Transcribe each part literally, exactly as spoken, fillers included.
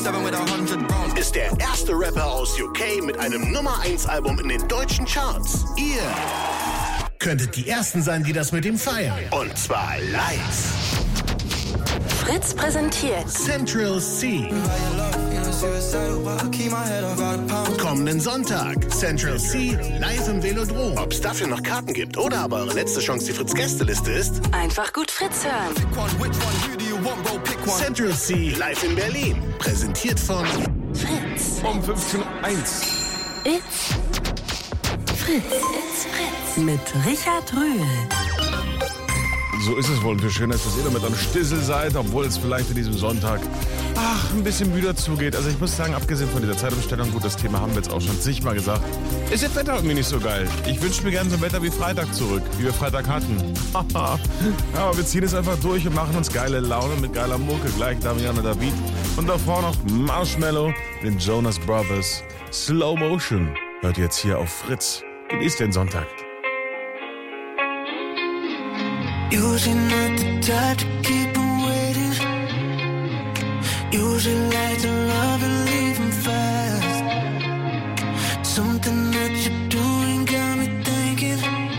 ist der erste Rapper aus U K mit einem Nummer eins Album in den deutschen Charts. Ihr könntet die Ersten sein, die das mit ihm feiern. Und zwar live. Fritz präsentiert Central C. Kommenden Sonntag. Central C live im Velodrom. Ob es dafür noch Karten gibt oder aber eure letzte Chance die Fritz-Gästeliste ist. Einfach gut Fritz hören. Central C live in Berlin. Präsentiert von Fritz. Um fünfzehn Uhr eins. It's Fritz. It's Fritz. Mit Richard Röhl. So ist es wohl. Und wie schön ist, dass ihr damit am Stissel seid, obwohl es vielleicht an diesem Sonntag, ach, ein bisschen müder zugeht. Also ich muss sagen, abgesehen von dieser Zeitumstellung, gut, das Thema haben wir jetzt auch schon zigmal gesagt, ist das Wetter irgendwie nicht so geil. Ich wünsche mir gerne so ein Wetter wie Freitag zurück, wie wir Freitag hatten. Aber wir ziehen es einfach durch und machen uns geile Laune mit geiler Mucke. Gleich Damiana David und davor noch Marshmello, den Jonas Brothers. Slow Motion hört jetzt hier auf Fritz. Genießt den Sonntag. Usually not the type to keep them waiting. Usually like to love and leave them fast. Something that you're doing got me thinking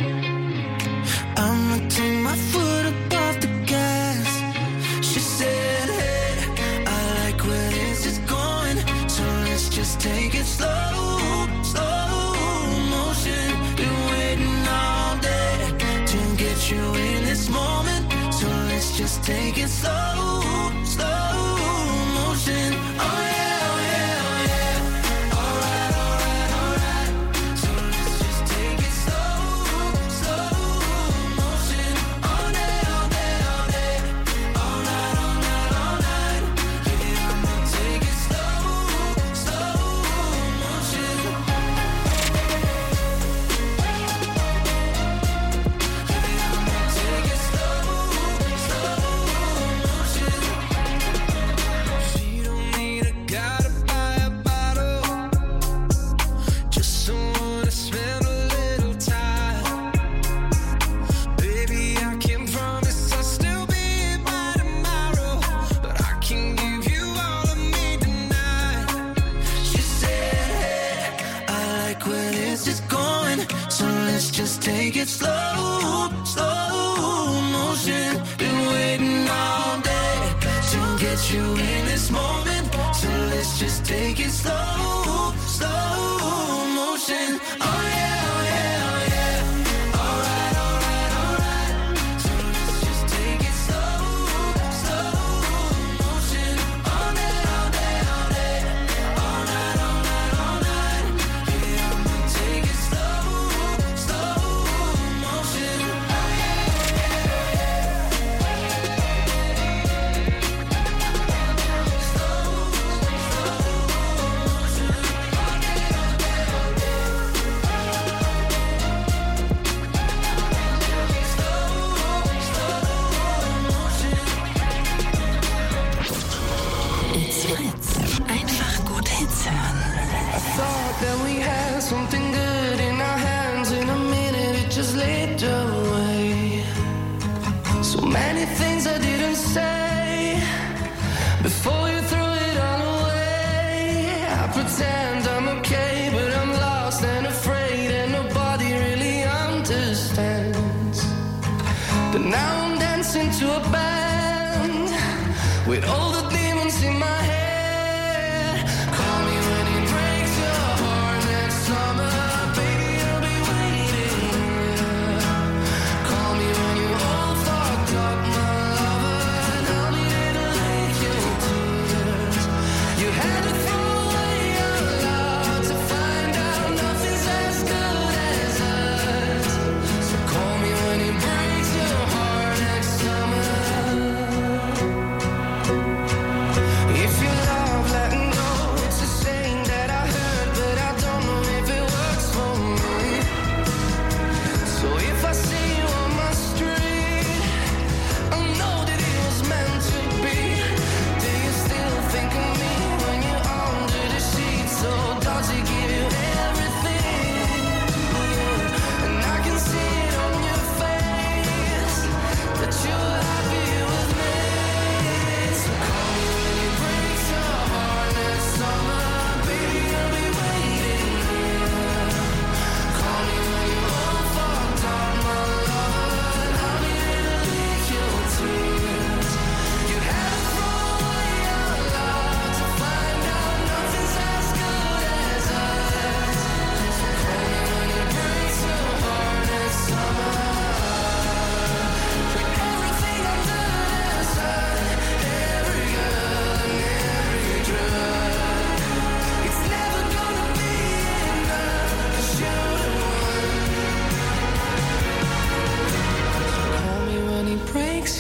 I'ma take my foot up off the gas. She said, hey, I like where this is going, so let's just take it slow, slow motion. Been waiting all day to get you in this moment, so let's just take it slow, slow motion. Oh yeah, oh yeah, oh yeah. Alright, alright, alright. So let's just take it slow, slow motion. All day, all day, all day. All night, all night, all night. Yeah, I'ma take it slow, slow motion. Just take it slow, slow motion. Been waiting all day to get you in this moment, so let's just take it slow, slow motion. Oh yeah, oh yeah, oh yeah. Alright, alright, alright. So let's just take it slow, slow motion. All day, all day, all day. All night, all night, all night. Yeah, I'ma take it slow. That we had something good in our hands. In a minute it just slipped away. So many things I didn't say before you threw it all away. I pretend I'm okay, but I'm lost and afraid, and nobody really understands. But now I'm dancing to a band with all the demons in my head. Call me when it breaks your heart next summer, baby, I'll be waiting. Call me when you all fucked up, my lover, and I'll be there to lick your tears. You had to throw away your love to find out nothing's as good as us. So call me when it breaks your heart next summer.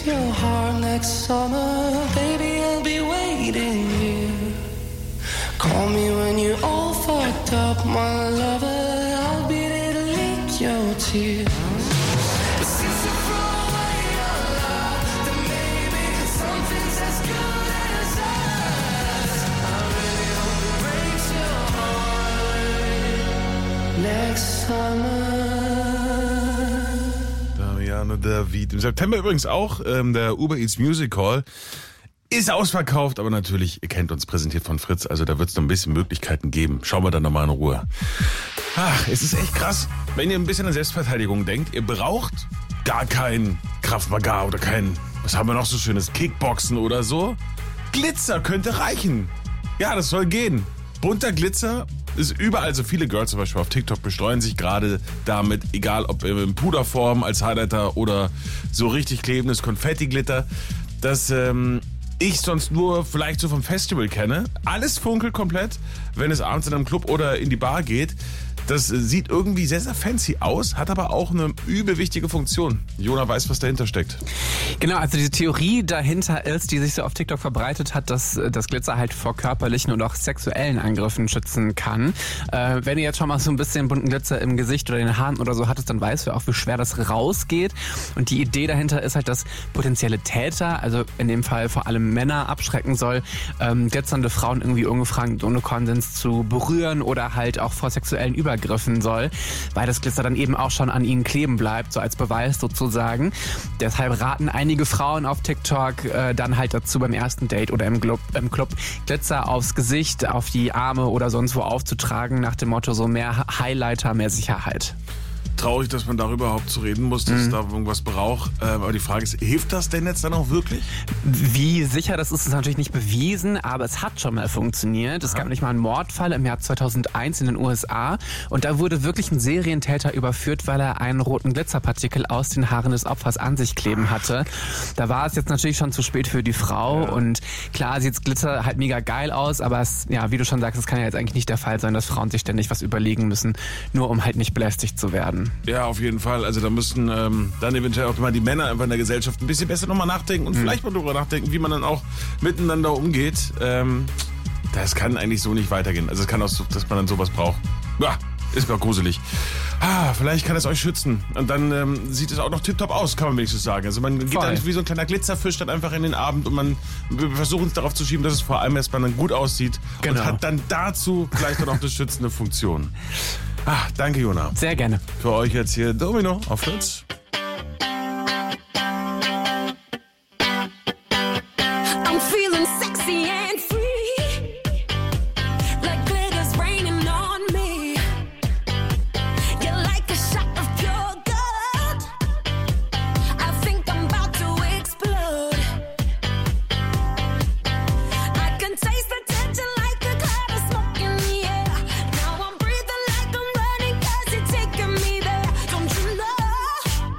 your heart next summer, baby, I'll be waiting here. Call me when you're all fucked up, my lover, I'll be there to lick your tears. But since you throw away your love, then maybe something's as good as us. I really hope it breaks your heart next summer. Damiano David. Im September übrigens auch ähm, der Uber Eats Music Hall. Ist ausverkauft, aber natürlich, ihr kennt uns, präsentiert von Fritz, also da wird es noch ein bisschen Möglichkeiten geben. Schauen wir dann nochmal in Ruhe. Ach, es ist echt krass, wenn ihr ein bisschen an Selbstverteidigung denkt. Ihr braucht gar kein Krav Maga oder kein, was haben wir noch so schönes, Kickboxen oder so. Glitzer könnte reichen. Ja, das soll gehen. Bunter Glitzer ist überall, so viele Girls zum Beispiel auf TikTok bestreuen sich gerade damit, egal ob in Puderform als Highlighter oder so richtig klebendes Konfetti-Glitter. Das, ähm... ich sonst nur vielleicht so vom Festival kenne. Alles funkelt komplett, wenn es abends in einem Club oder in die Bar geht. Das sieht irgendwie sehr, sehr fancy aus, hat aber auch eine übel wichtige Funktion. Jona weiß, was dahinter steckt. Genau, also diese Theorie dahinter ist, die sich so auf TikTok verbreitet hat, dass das Glitzer halt vor körperlichen und auch sexuellen Angriffen schützen kann. Äh, wenn ihr jetzt schon mal so ein bisschen bunten Glitzer im Gesicht oder in den Haaren oder so hattet, dann weißt du auch, wie schwer das rausgeht. Und die Idee dahinter ist halt, dass potenzielle Täter, also in dem Fall vor allem Männer, abschrecken soll, ähm, glitzernde Frauen irgendwie ungefragt ohne Konsens zu berühren oder halt auch vor sexuellen Übergriffen griffen soll, weil das Glitzer dann eben auch schon an ihnen kleben bleibt, so als Beweis sozusagen. Deshalb raten einige Frauen auf TikTok äh, dann halt dazu, beim ersten Date oder im Club, im Club Glitzer aufs Gesicht, auf die Arme oder sonst wo aufzutragen, nach dem Motto so mehr Highlighter, mehr Sicherheit. Traurig, dass man darüber überhaupt zu reden muss, dass mhm. es da irgendwas braucht. Ähm, aber die Frage ist, hilft das denn jetzt dann auch wirklich? Wie sicher das ist, ist natürlich nicht bewiesen, aber es hat schon mal funktioniert. Es gab nicht mal einen Mordfall im Jahr zweitausendeins in den U S A und da wurde wirklich ein Serientäter überführt, weil er einen roten Glitzerpartikel aus den Haaren des Opfers an sich kleben hatte. Da war es jetzt natürlich schon zu spät für die Frau ja. und klar sieht Glitzer halt mega geil aus, aber es, ja, wie du schon sagst, es kann ja jetzt eigentlich nicht der Fall sein, dass Frauen sich ständig was überlegen müssen, nur um halt nicht belästigt zu werden. Ja, auf jeden Fall. Also da müssten ähm, dann eventuell auch mal die Männer einfach in der Gesellschaft ein bisschen besser nochmal nachdenken und mhm. vielleicht mal darüber nachdenken, wie man dann auch miteinander umgeht. Ähm, das kann eigentlich so nicht weitergehen. Also es kann auch so, dass man dann sowas braucht. Ja, ist mir auch gruselig. Ah, vielleicht kann es euch schützen. Und dann ähm, sieht es auch noch tipptopp aus, kann man wenigstens sagen. Also man geht Voll. dann wie so ein kleiner Glitzerfisch dann einfach in den Abend und man wir versuchen es darauf zu schieben, dass es vor allem erstmal dann gut aussieht genau. und hat dann dazu gleich dann auch eine schützende Funktion. Ah, danke, Jona. Sehr gerne. Für euch jetzt hier Domino auf Fritz. I'm feeling sexy and free, like glitter's raining on me. You're like a shot of pure gold. I think I'm about to explode. I can taste the tension like a cloud of smoke in the air. Now I'm breathing like I'm running 'cause you're taking me there. Don't you know?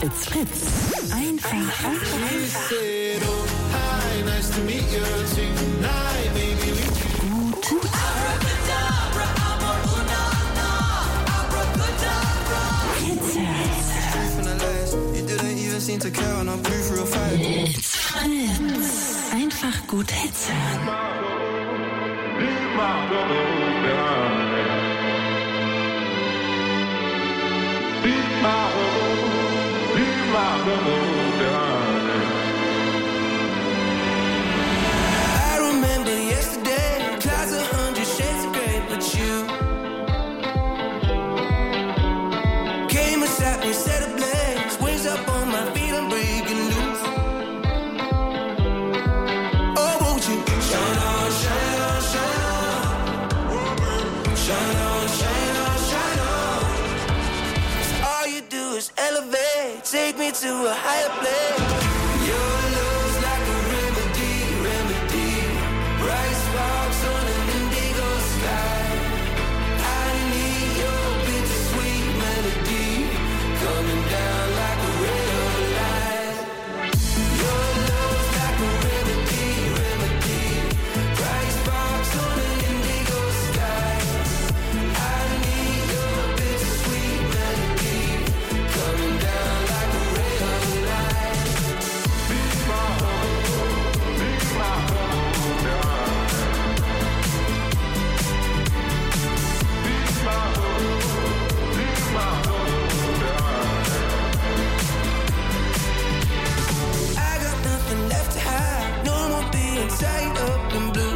It's Fritz. Einfach, einfach, einfach. Gut. It's Fritz. Einfach gut Hits hören. I remember yesterday, clouds a hundred shades of grey, but you came and sat me, set ablaze, wings up on my feet, I'm breaking loose. Oh, won't you shine on, shine on, shine on, shine on, shine on, shine on. 'Cause all you do is elevate, take me to a higher place. Your love's like a remedy, remedy. Bright sparks on an indigo sky. I need your bittersweet melody coming down like a ray of light. Your love's like a remedy, remedy. Bright sparks on an indigo sky. I need your bittersweet melody coming down like a ray of light. I got nothing left to hide, no more being tied up in blue.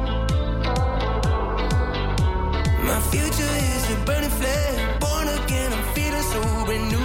My future is a burning flame, born again, I'm feeling so brand new.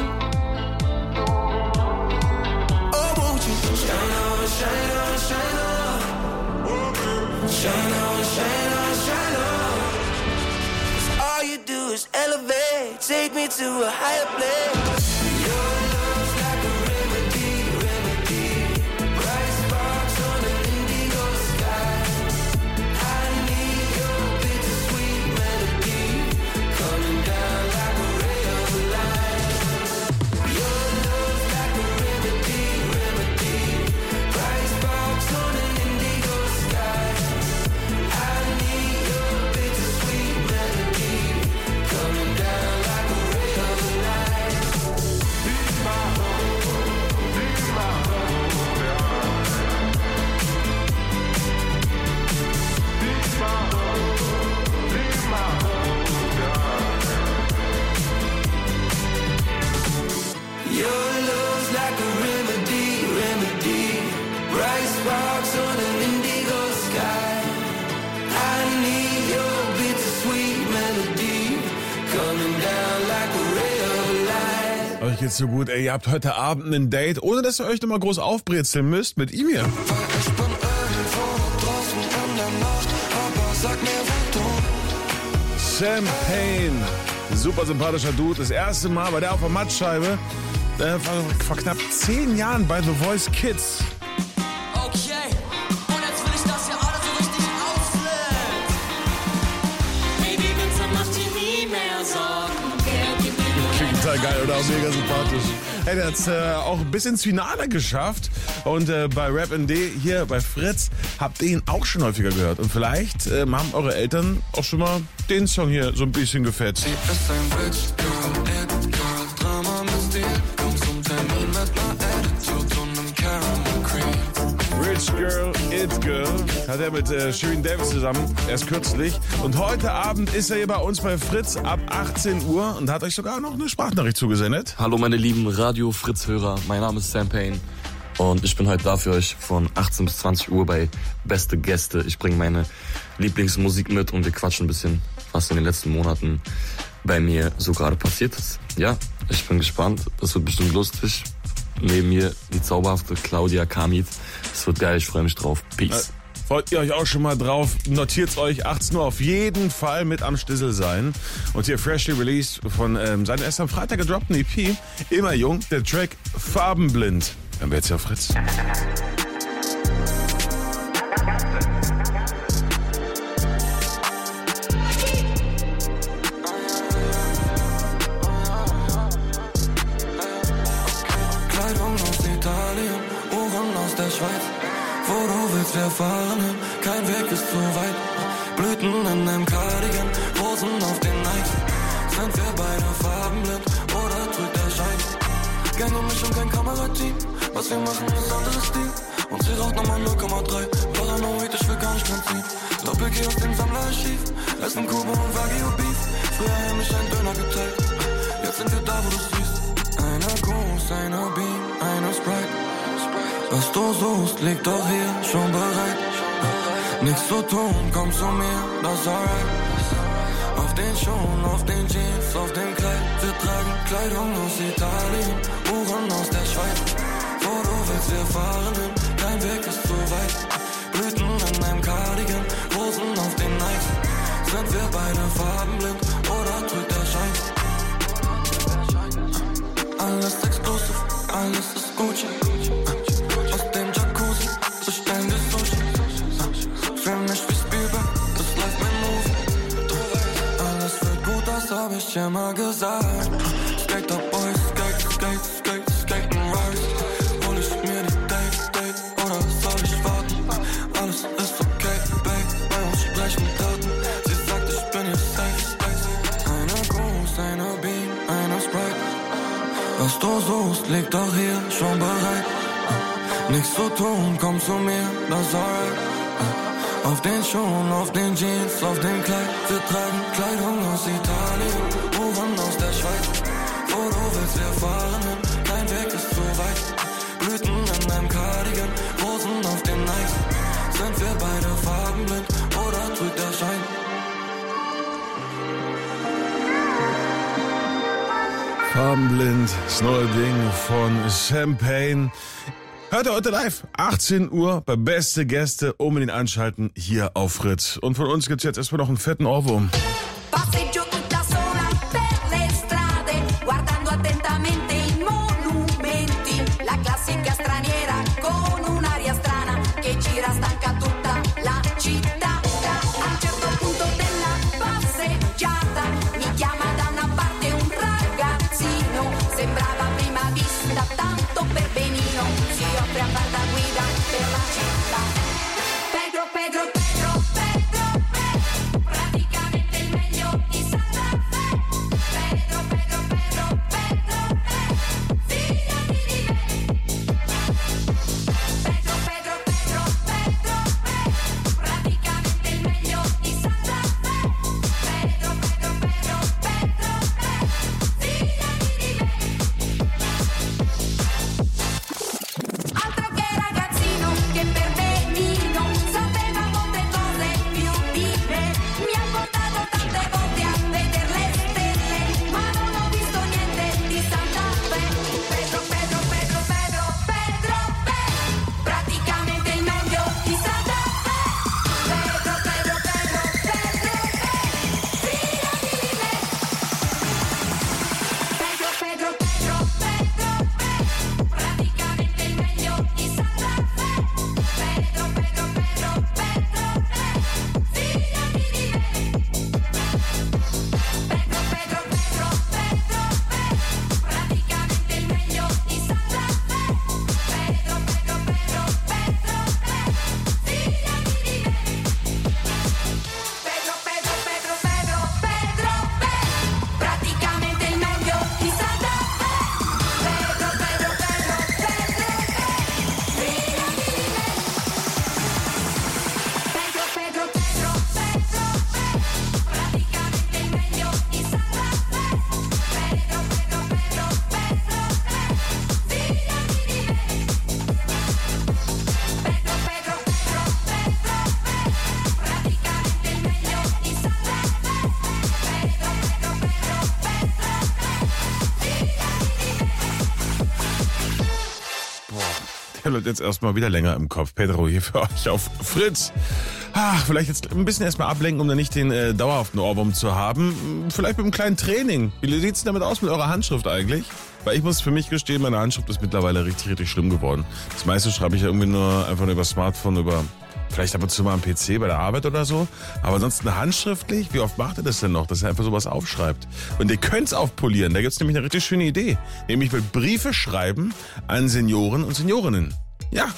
Oh, won't you shine on, shine on, shine on. Shine on, shine on, shine on. 'Cause all you do is elevate, take me to a higher place. Your love's like a remedy, remedy. Bright sparks on an indigo sky. I need your bittersweet melody coming down like a ray of light. Your love's like a remedy, remedy. Bright sparks on an indigo sky. I need your bittersweet melody coming down like a ray of light. Your love's like a remedy, remedy. Bright sparks on an indigo sky. I need your bittersweet melody coming down like a ray of light. Euch geht's so gut, ey. Ihr habt heute Abend ein Date, ohne dass ihr euch nochmal groß aufbrezeln müsst, mit ihm hier. Weil ich bin irgendwo draußen in der Nacht, aber sag mir, wo du. Sam Payne. Super sympathischer Dude. Das erste Mal war der auf der Mattscheibe. Äh, vor, vor knapp zehn Jahren bei The Voice Kids. Okay, und jetzt will ich, dass ihr alle so richtig auflegt. Baby, Vincent macht dir nie mehr Sorgen. Der gibt dir nur Klingt total geil oder auch mega sympathisch. Hey, der hat's äh, auch bis ins Finale geschafft. Und äh, bei Rap N D hier bei Fritz habt ihr ihn auch schon häufiger gehört. Und vielleicht äh, haben eure Eltern auch schon mal den Song hier so ein bisschen gefetzt. Sie ist ein Rich Girl, It Girl, Drama mit Stil. Komm zum Termin mit ner Attitude und nem Caramel Cream. Rich Girl, It Girl hat er mit äh, Shirin David zusammen, erst kürzlich. Und heute Abend ist er hier bei uns bei Fritz ab achtzehn Uhr und hat euch sogar noch eine Sprachnachricht zugesendet. Hallo meine lieben Radio-Fritz-Hörer, mein Name ist Sam Payne und ich bin heute da für euch von achtzehn bis zwanzig Uhr bei Beste Gäste. Ich bringe meine Lieblingsmusik mit und wir quatschen ein bisschen, was in den letzten Monaten bei mir so gerade passiert ist. Ja, ich bin gespannt, das wird bestimmt lustig. Neben mir die zauberhafte Claudia Kamit. Es wird geil, ich freue mich drauf. Peace. Äh, freut ihr euch auch schon mal drauf? Notiert's euch, achtzehn Uhr auf jeden Fall mit am Stissel sein. Und hier freshly released von ähm, seinem erst am Freitag gedroppten E P, Immer Jung, der Track Farbenblind. Hören wir jetzt hier auf Fritz. wir fahren hin, kein Weg ist zu weit. Blüten in einem Cardigan, Rosen auf den Nikes. Sind wir beide farbenblind oder trügt der Schein? Gang um mich und kein Kamerateam, was wir machen ist anderes Stil. Und sie raucht nochmal null Komma drei, paranoid, ich will gar nicht Prinzip. Doppel-G aus dem Sammlerarchiv, essen Kuba und Wagyu Beef. Früher heimlich ein Döner geteilt, jetzt sind wir da, wo du siehst. Einer Goose, einer Beam, einer Sprite. Was du suchst, liegt doch hier schon bereit. Nichts zu tun, komm zu mir, das ist alright. Auf den Schuhen, auf den Jeans, auf dem Kleid. Wir tragen Kleidung aus Italien, Uhren aus der Schweiz. Wo du willst, wir fahren hin, kein Weg ist zu weit. Blüten in einem Cardigan, Rosen auf den Nikes. Sind wir beide farbenblind oder trügt der Schein? Alles exclusive, alles ist Gucci. Aus dem Jacuzzi bestellen wir Sushi. Fühl mich wie Spielberg, das läuft mein Movie. Alles wird gut, das hab ich immer gesagt. Skater Boys, Skate, Skate, Skate, Skate and Rise. Hol ich mir die Date, Date oder soll ich warten? Alles ist okay, babe, bei uns sprechen Daten. Sie sagt, ich bin hier safe space. Einer Goose, einer Beam, einer Sprite. Was du suchst, liegt doch hier schon bereit. Nichts zu tun, komm zu mir, das ist alright. Auf den Schuhen, auf den Jeans, auf dem Kleid. Wir tragen Kleidung aus Italien, Uhren aus der Schweiz. Wo du willst, wir fahren hin, kein Weg ist zu weit. Blüten in einem Cardigan, Rosen auf den Nikes. Sind wir beide farbenblind oder trügt der Schein? Farbenblind, das neue Ding von Champagne. Hört ihr heute live, achtzehn Uhr bei Beste Gäste, unbedingt einschalten, hier auf Fritz. Und von uns gibt's jetzt erstmal noch einen fetten Ohrwurm. Passeggio tutta sola per le strade, guardando attentamente i monumenti. La classica straniera con un'aria strana che gira stanca tutta la città. A un certo punto della passeggiata mi chiama da una parte un ragazzino. Sembrava a prima vista tanto per benino. Si offre a far da guida per la città. Pedro, Pedro, Pedro, Pedro, Pedro, praticamente il meglio di Santa Fe. Pedro, Pedro, Pedro, Pedro, Pedro, fidati di me. Pedro, Pedro, Pedro, Pedro, Pedro, praticamente il meglio di Santa Fe. Pedro, Pedro, Pedro, Pedro, Pedro, fidati di me. Altro che ragazzino che per benino sapeva molte cose più di me. Mi ha portato tante volte a vedere le stelle, ma non ho visto niente di Santa Fe. Pedro, Pedro, Pedro, Pedro, Pedro, Pedro, praticamente il meglio di Santa Fe. Pedro, Pedro, Pedro, Pedro, Pedro, fidati di me. Pedro, Pedro, Pedro, Pedro, Pedro, praticamente il meglio di Santa Fe. Pedro, Pedro, Pedro, Pedro, Pedro, fidati di me. Pedro, Pedro, Pedro, Pedro, Pedro, praticamente il meglio di Santa Fe. Pedro, Pedro, Pedro, Pedro, Pedro, fidati di me. Pedro, Pedro, Pedro, Pedro, Pedro, Pedro, praticamente il meglio di Santa Fe. Pedro, Pedro, Pedro, Pedro, Pedro, fidati di me. Pedro, Pedro, Pedro, Pedro, Pedro, praticamente il meglio di Santa Fe. Pedro, Pedro, Pedro, Pedro, Pedro, fidati di me. Pedro, Pedro, Pedro, Pedro, Pedro, praticamente il meglio di Santa Fe. Pedro, Pedro, Pedro, Pedro, fidati di me. Der bleibt jetzt erstmal wieder länger im Kopf. Pedro hier für euch auf Fritz. Ach, vielleicht jetzt ein bisschen erstmal ablenken, um dann nicht den äh, dauerhaften Ohrwurm zu haben. Vielleicht mit einem kleinen Training. Wie sieht's denn damit aus mit eurer Handschrift eigentlich? Weil ich muss für mich gestehen, meine Handschrift ist mittlerweile richtig, richtig schlimm geworden. Das meiste schreibe ich ja irgendwie nur einfach nur über Smartphone, über vielleicht ab und zu mal am P C bei der Arbeit oder so. Aber ansonsten handschriftlich, wie oft macht ihr das denn noch, dass ihr einfach sowas aufschreibt? Und ihr könnt's aufpolieren. Da gibt's nämlich eine richtig schöne Idee. Nämlich mit Briefe schreiben an Senioren und Seniorinnen. Ja,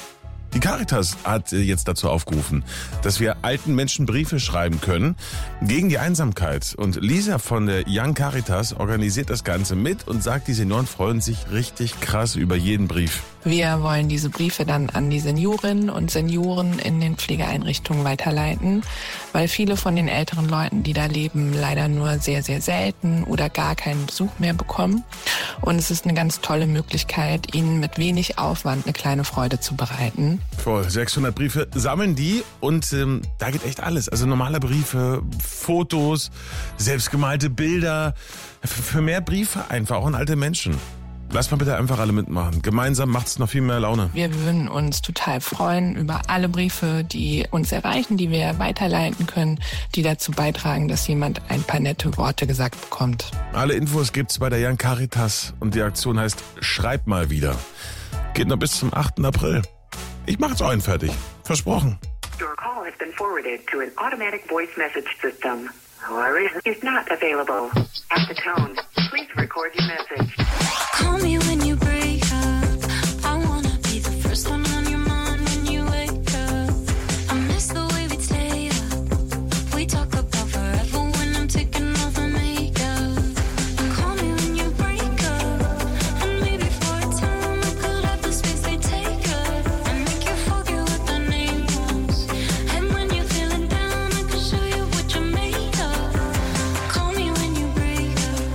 Die Caritas hat jetzt dazu aufgerufen, dass wir alten Menschen Briefe schreiben können gegen die Einsamkeit. Und Lisa von der Young Caritas organisiert das Ganze mit und sagt, die Senioren freuen sich richtig krass über jeden Brief. Wir wollen diese Briefe dann an die Seniorinnen und Senioren in den Pflegeeinrichtungen weiterleiten, weil viele von den älteren Leuten, die da leben, leider nur sehr, sehr selten oder gar keinen Besuch mehr bekommen. Und es ist eine ganz tolle Möglichkeit, ihnen mit wenig Aufwand eine kleine Freude zu bereiten. Voll, sechshundert Briefe sammeln die und ähm, da geht echt alles. Also normale Briefe, Fotos, selbstgemalte Bilder. Für mehr Briefe einfach, auch an alte Menschen. Lass mal bitte einfach alle mitmachen. Gemeinsam macht's noch viel mehr Laune. Wir würden uns total freuen über alle Briefe, die uns erreichen, die wir weiterleiten können, die dazu beitragen, dass jemand ein paar nette Worte gesagt bekommt. Alle Infos gibt's bei der Young Caritas und die Aktion heißt Schreib mal wieder. Geht noch bis zum achten April. Ich mach's euch fertig. Versprochen. Your call has been forwarded to an automatic voice message system. However, is not available. At the tone, please record your message. Call me when you break up. I wanna be the first one on your mind when you wake up. I miss the way we'd stay up. We talk about forever when I'm taking off my makeup. Call me when you break up. And maybe for a time I could have the space they take up. And make you forget what the name was. And when you're feeling down, I can show you what you're made of. Call me when you break up.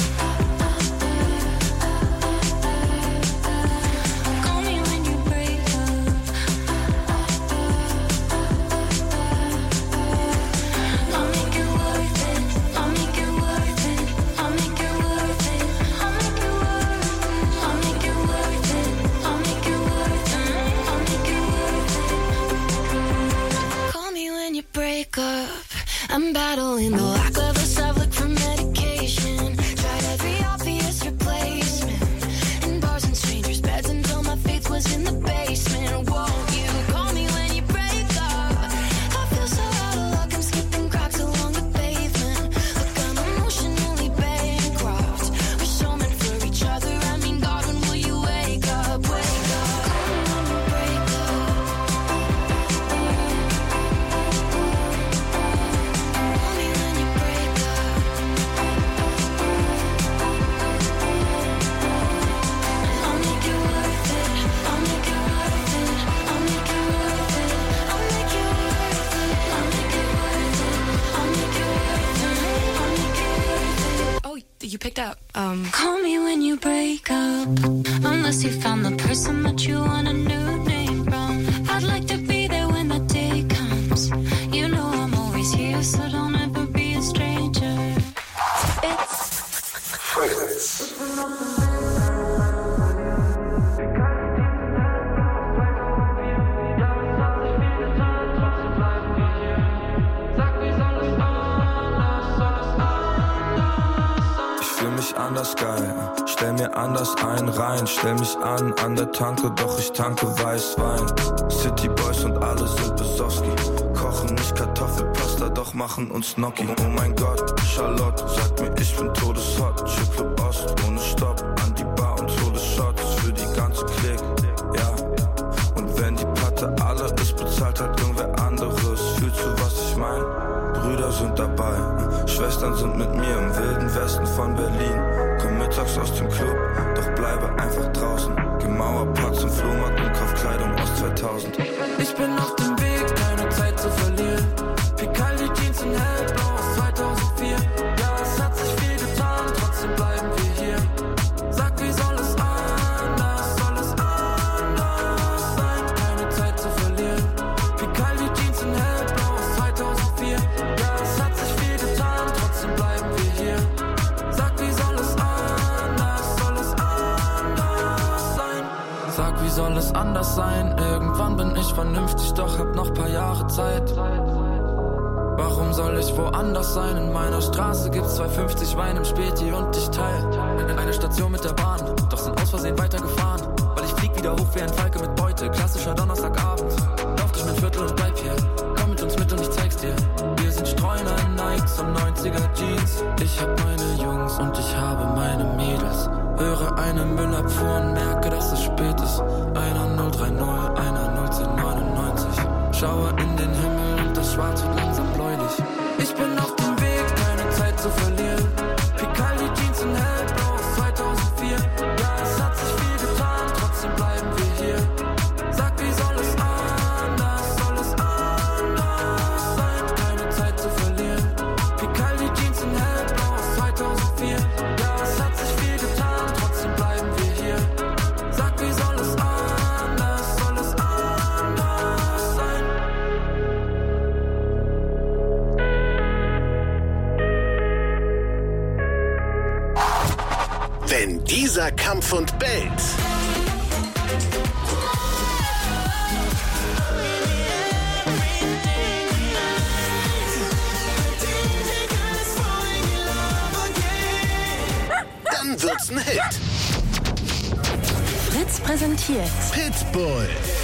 Call me when you break up. I'll make it worth it. I'll make it worth it. I'll make it worth it. I'll make it worth it. I'll make it worth it. I'll make it worth it. I'll make it worth it. Call me when you break up. I'm battling the lack of a subject for medication. Tried every obvious replacement. In bars and strangers' beds until my faith was in the basement. Won't you call me when you break up? I feel so out of luck, I'm skipping cracks along the pavement. Look, I'm emotionally bankrupt. We're so meant for each other. I mean, God, when will you wake up? Wake up. Call me when you break up. Call me when you break up. I'll make it worth it. I'll make it worth it. I'll make it worth it. I'll make it worth it. I'll make it worth it. I'll make it worth it. I'll make it worth it. Oh, you picked up. Um. Call me when you break up. Unless you found the person that you want a new name from. I'd like to be there when the day comes. You know I'm always here, so don't ever be a stranger. It's Ich fühl mich anders geil, stell mir anders ein rein, stell mich an an der Tanke, doch ich tanke Weißwein. City Boys und alle sind Besowski, kochen nicht Kartoffelpasta, doch machen uns Gnocchi. Oh mein Gott, Charlotte sagt mir, ich bin todeshot. Chipclub Ost ohne Stopp, an die Bar und hole Shots für die ganze Klick, ja. Und wenn die Platte alle ist, bezahlt halt irgendwer anderes. Fühlst du, was ich mein? Brüder sind dabei, Schwestern sind mit mir im wilden Westen von Berlin. Komm mittags aus dem Club, doch bleibe einfach draußen. Geh Mauerpark zum Flohmarkt und kauf Kleidung aus zweitausend. Ich bin auf dem Weg, keine Zeit zu verlieren. Picaldi Jeans in hellblau aus zweitausendvier. Ja, es hat sich viel getan, trotzdem bleiben wir hier. Sag, wie soll es anders, soll es anders sein? Keine Zeit zu verlieren. Picaldi Jeans in hellblau aus zweitausendvier. Ja, es hat sich viel getan, trotzdem bleiben wir hier. Sag, wie soll es anders, soll es anders sein? Sag, wie soll es anders sein? Irgendwann bin ich vernünftig, doch hab noch paar Jahre Zeit. Warum soll ich woanders sein? In meiner Straße gibt's zwei fünfzig Wein im Späti und ich teil eine Station mit der Bahn, doch sind aus Versehen weitergefahren. Weil ich flieg wieder hoch wie ein Falke mit Beute, klassischer Donnerstagabend. Lauf durch mein Viertel und bleib hier, komm mit uns mit und ich zeig's dir. Wir sind Streuner in Nikes und neunziger Jeans. Ich hab meine Jungs und ich habe meine Mädels. Höre eine Müllabfuhr und merke, dass es spät ist. Einer null drei null, einer null neunzehnhundertneunundneunzig. Schaue in den Himmel und das Schwarz wird langsam bläulich. Ich bin auf dem Weg, keine Zeit zu verlieren. Picaldi Jeans in hellblau aus zweitausendvier. Ja, es hat sich viel getan, trotzdem bleiben wir hier. Sag, wie soll es anders, soll es anders sein? Keine Zeit zu verlieren. Picaldi Jeans in hellblau aus zweitausendvier. Ja, es hat sich viel getan, trotzdem bleiben wir hier. Sag, wie soll es anders, soll es anders sein? Wenn dieser Kampfhund bellt, dann wird's ein Hit. Fritz präsentiert Pitbull.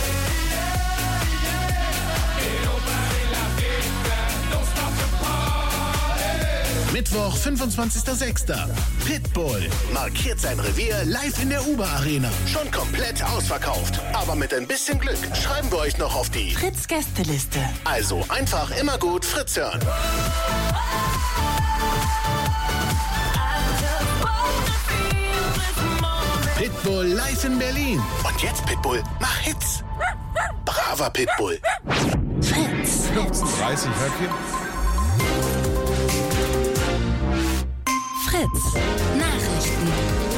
Mittwoch, fünfundzwanzigster sechster Pitbull markiert sein Revier live in der Uber Arena. Schon komplett ausverkauft. Aber mit ein bisschen Glück schreiben wir euch noch auf die Fritz Gästeliste. Also einfach immer gut Fritz hören. Pitbull live in Berlin. Und jetzt Pitbull, mach Hits. Braver Pitbull. Fritz. fünfzehn Uhr dreißig, hört ihr? Fritz. Nachrichten.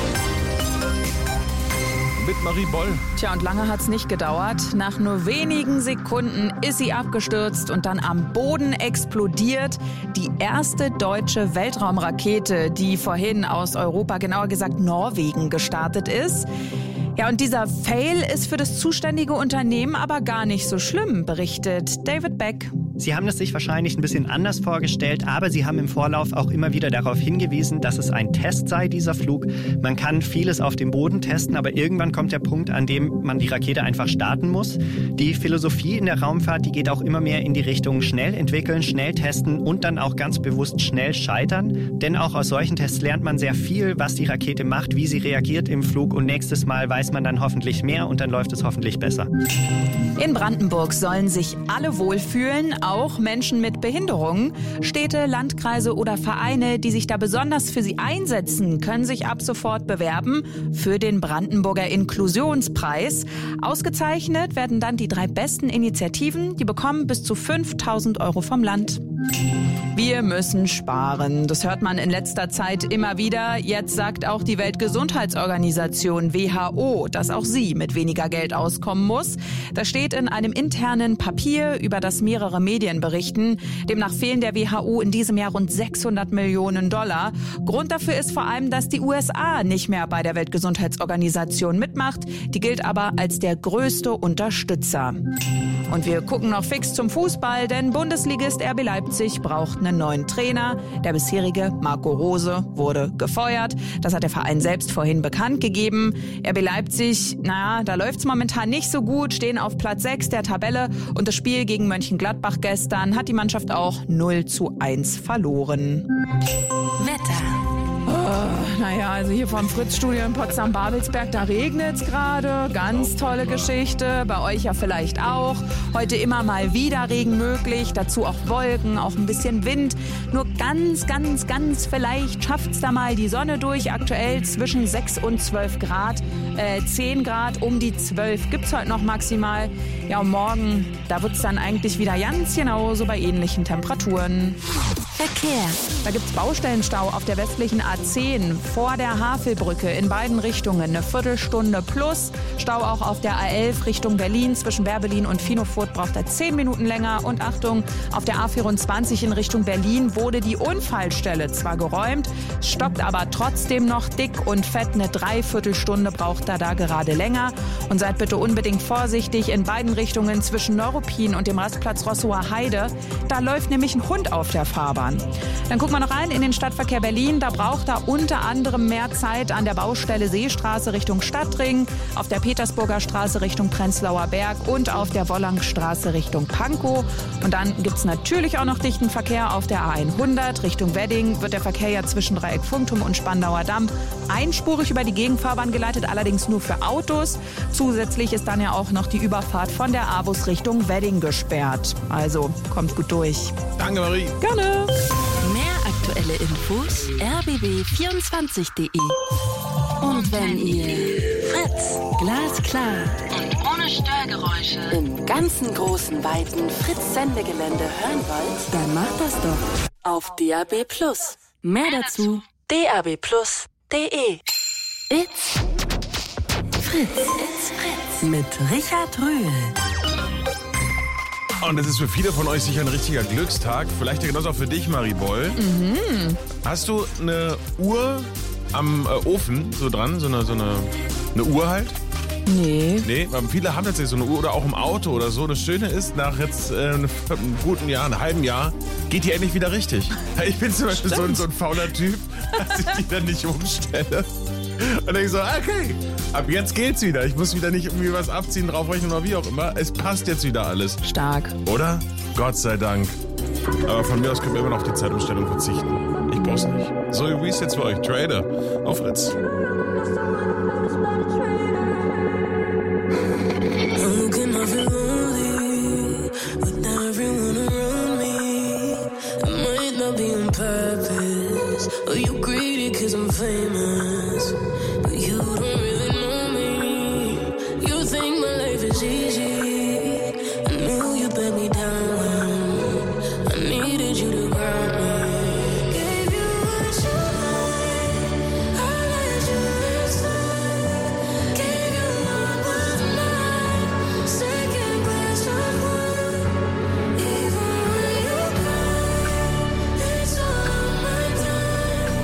Mit Marie Boll. Tja, und lange hat's nicht gedauert. Nach nur wenigen Sekunden ist sie abgestürzt und dann am Boden explodiert. Die erste deutsche Weltraumrakete, die vorhin aus Europa, genauer gesagt Norwegen, gestartet ist. Ja, und dieser Fail ist für das zuständige Unternehmen aber gar nicht so schlimm, berichtet David Beck. Sie haben es sich wahrscheinlich ein bisschen anders vorgestellt, aber Sie haben im Vorlauf auch immer wieder darauf hingewiesen, dass es ein Test sei, dieser Flug. Man kann vieles auf dem Boden testen, aber irgendwann kommt der Punkt, an dem man die Rakete einfach starten muss. Die Philosophie in der Raumfahrt, die geht auch immer mehr in die Richtung schnell entwickeln, schnell testen und dann auch ganz bewusst schnell scheitern. Denn auch aus solchen Tests lernt man sehr viel, was die Rakete macht, wie sie reagiert im Flug und nächstes Mal weiß man dann hoffentlich mehr und dann läuft es hoffentlich besser. In Brandenburg sollen sich alle wohlfühlen, auch Menschen mit Behinderungen. Städte, Landkreise oder Vereine, die sich da besonders für sie einsetzen, können sich ab sofort bewerben für den Brandenburger Inklusionspreis. Ausgezeichnet werden dann die drei besten Initiativen, die bekommen bis zu fünftausend Euro vom Land. Wir müssen sparen. Das hört man in letzter Zeit immer wieder. Jetzt sagt auch die Weltgesundheitsorganisation W H O, dass auch sie mit weniger Geld auskommen muss. Das steht in einem internen Papier, über das mehrere Medien berichten. Demnach fehlen der W H O in diesem Jahr rund sechshundert Millionen Dollar. Grund dafür ist vor allem, dass die U S A nicht mehr bei der Weltgesundheitsorganisation mitmacht. Die gilt aber als der größte Unterstützer. Und wir gucken noch fix zum Fußball, denn Bundesligist R B Leipzig braucht einen neuen Trainer. Der bisherige Marco Rose wurde gefeuert. Das hat der Verein selbst vorhin bekannt gegeben. R B Leipzig, naja, da läuft's momentan nicht so gut, stehen auf Platz sechs der Tabelle. Und das Spiel gegen Mönchengladbach gestern hat die Mannschaft auch null zu eins verloren. Wetter. Oh, naja, also hier vom Fritz-Studio in Potsdam-Babelsberg, da regnet's gerade. Ganz tolle Geschichte. Bei euch ja vielleicht auch. Heute immer mal wieder Regen möglich. Dazu auch Wolken, auch ein bisschen Wind. Nur ganz, ganz, ganz vielleicht schafft's da mal die Sonne durch. Aktuell zwischen sechs und zwölf Grad. Äh, zehn Grad, um die zwölf gibt's heute noch maximal. Ja, und morgen, da wird's dann eigentlich wieder ganz genauso bei ähnlichen Temperaturen. Verkehr. Da gibt's Baustellenstau auf der westlichen A zehn vor der Havelbrücke in beiden Richtungen. Eine Viertelstunde plus. Stau auch auf der A elf Richtung Berlin. Zwischen Werbelin und Finofurt braucht er zehn Minuten länger. Und Achtung, auf der A vierundzwanzig in Richtung Berlin wurde die Unfallstelle zwar geräumt, stockt aber trotzdem noch dick und fett. Eine Dreiviertelstunde braucht er da gerade länger. Und seid bitte unbedingt vorsichtig in beiden Richtungen zwischen Neuruppin und dem Rastplatz Rossower Heide. Da läuft nämlich ein Hund auf der Fahrbahn. fahren. Dann gucken wir noch rein in den Stadtverkehr Berlin. Da braucht er unter anderem mehr Zeit an der Baustelle Seestraße Richtung Stadtring, auf der Petersburger Straße Richtung Prenzlauer Berg und auf der Wollangstraße Richtung Pankow. Und dann gibt es natürlich auch noch dichten Verkehr auf der A hundert Richtung Wedding. Wird der Verkehr ja zwischen Dreieck Funkturm und Spandauer Damm einspurig über die Gegenfahrbahn geleitet, allerdings nur für Autos. Zusätzlich ist dann ja auch noch die Überfahrt von der A-Bus Richtung Wedding gesperrt. Also kommt gut durch. Danke, Marie. Gerne. Mehr aktuelle Infos r b b vierundzwanzig punkt de. Und wenn ihr Fritz glasklar und ohne Störgeräusche im ganzen großen, weiten Fritz-Sendegelände hören wollt, dann macht das doch auf D A B plus. Mehr dazu d a b plus punkt de. It's Fritz. It's Fritz. Mit Richard Rühl. Und es ist für viele von euch sicher ein richtiger Glückstag. Vielleicht ja genauso auch für dich, Marie Boll. Mhm. Hast du eine Uhr am äh, Ofen so dran? So eine, so eine, eine Uhr halt? Nee. Nee, weil viele haben tatsächlich so eine Uhr oder auch im Auto oder so. Das Schöne ist, nach jetzt äh, einem guten Jahr, einem halben Jahr, geht die endlich wieder richtig. Ich bin zum Beispiel so ein, so ein fauler Typ, dass ich die dann nicht umstelle. Und dann denke ich so, okay, ab jetzt geht's wieder. Ich muss wieder nicht irgendwie was abziehen, draufrechnen oder wie auch immer. Es passt jetzt wieder alles. Stark. Oder? Gott sei Dank. Aber von mir aus können wir immer noch auf die Zeitumstellung verzichten. Ich brauch's nicht. So, wie ist jetzt für euch? Trader auf Fritz. Famous, but you don't really know me. You think my life is easy. I knew you let me down. I needed you to ground me. Gave you what you like. I let you inside. Gave you all of mine. Second glass of wine. Even when you cry, it's all my time.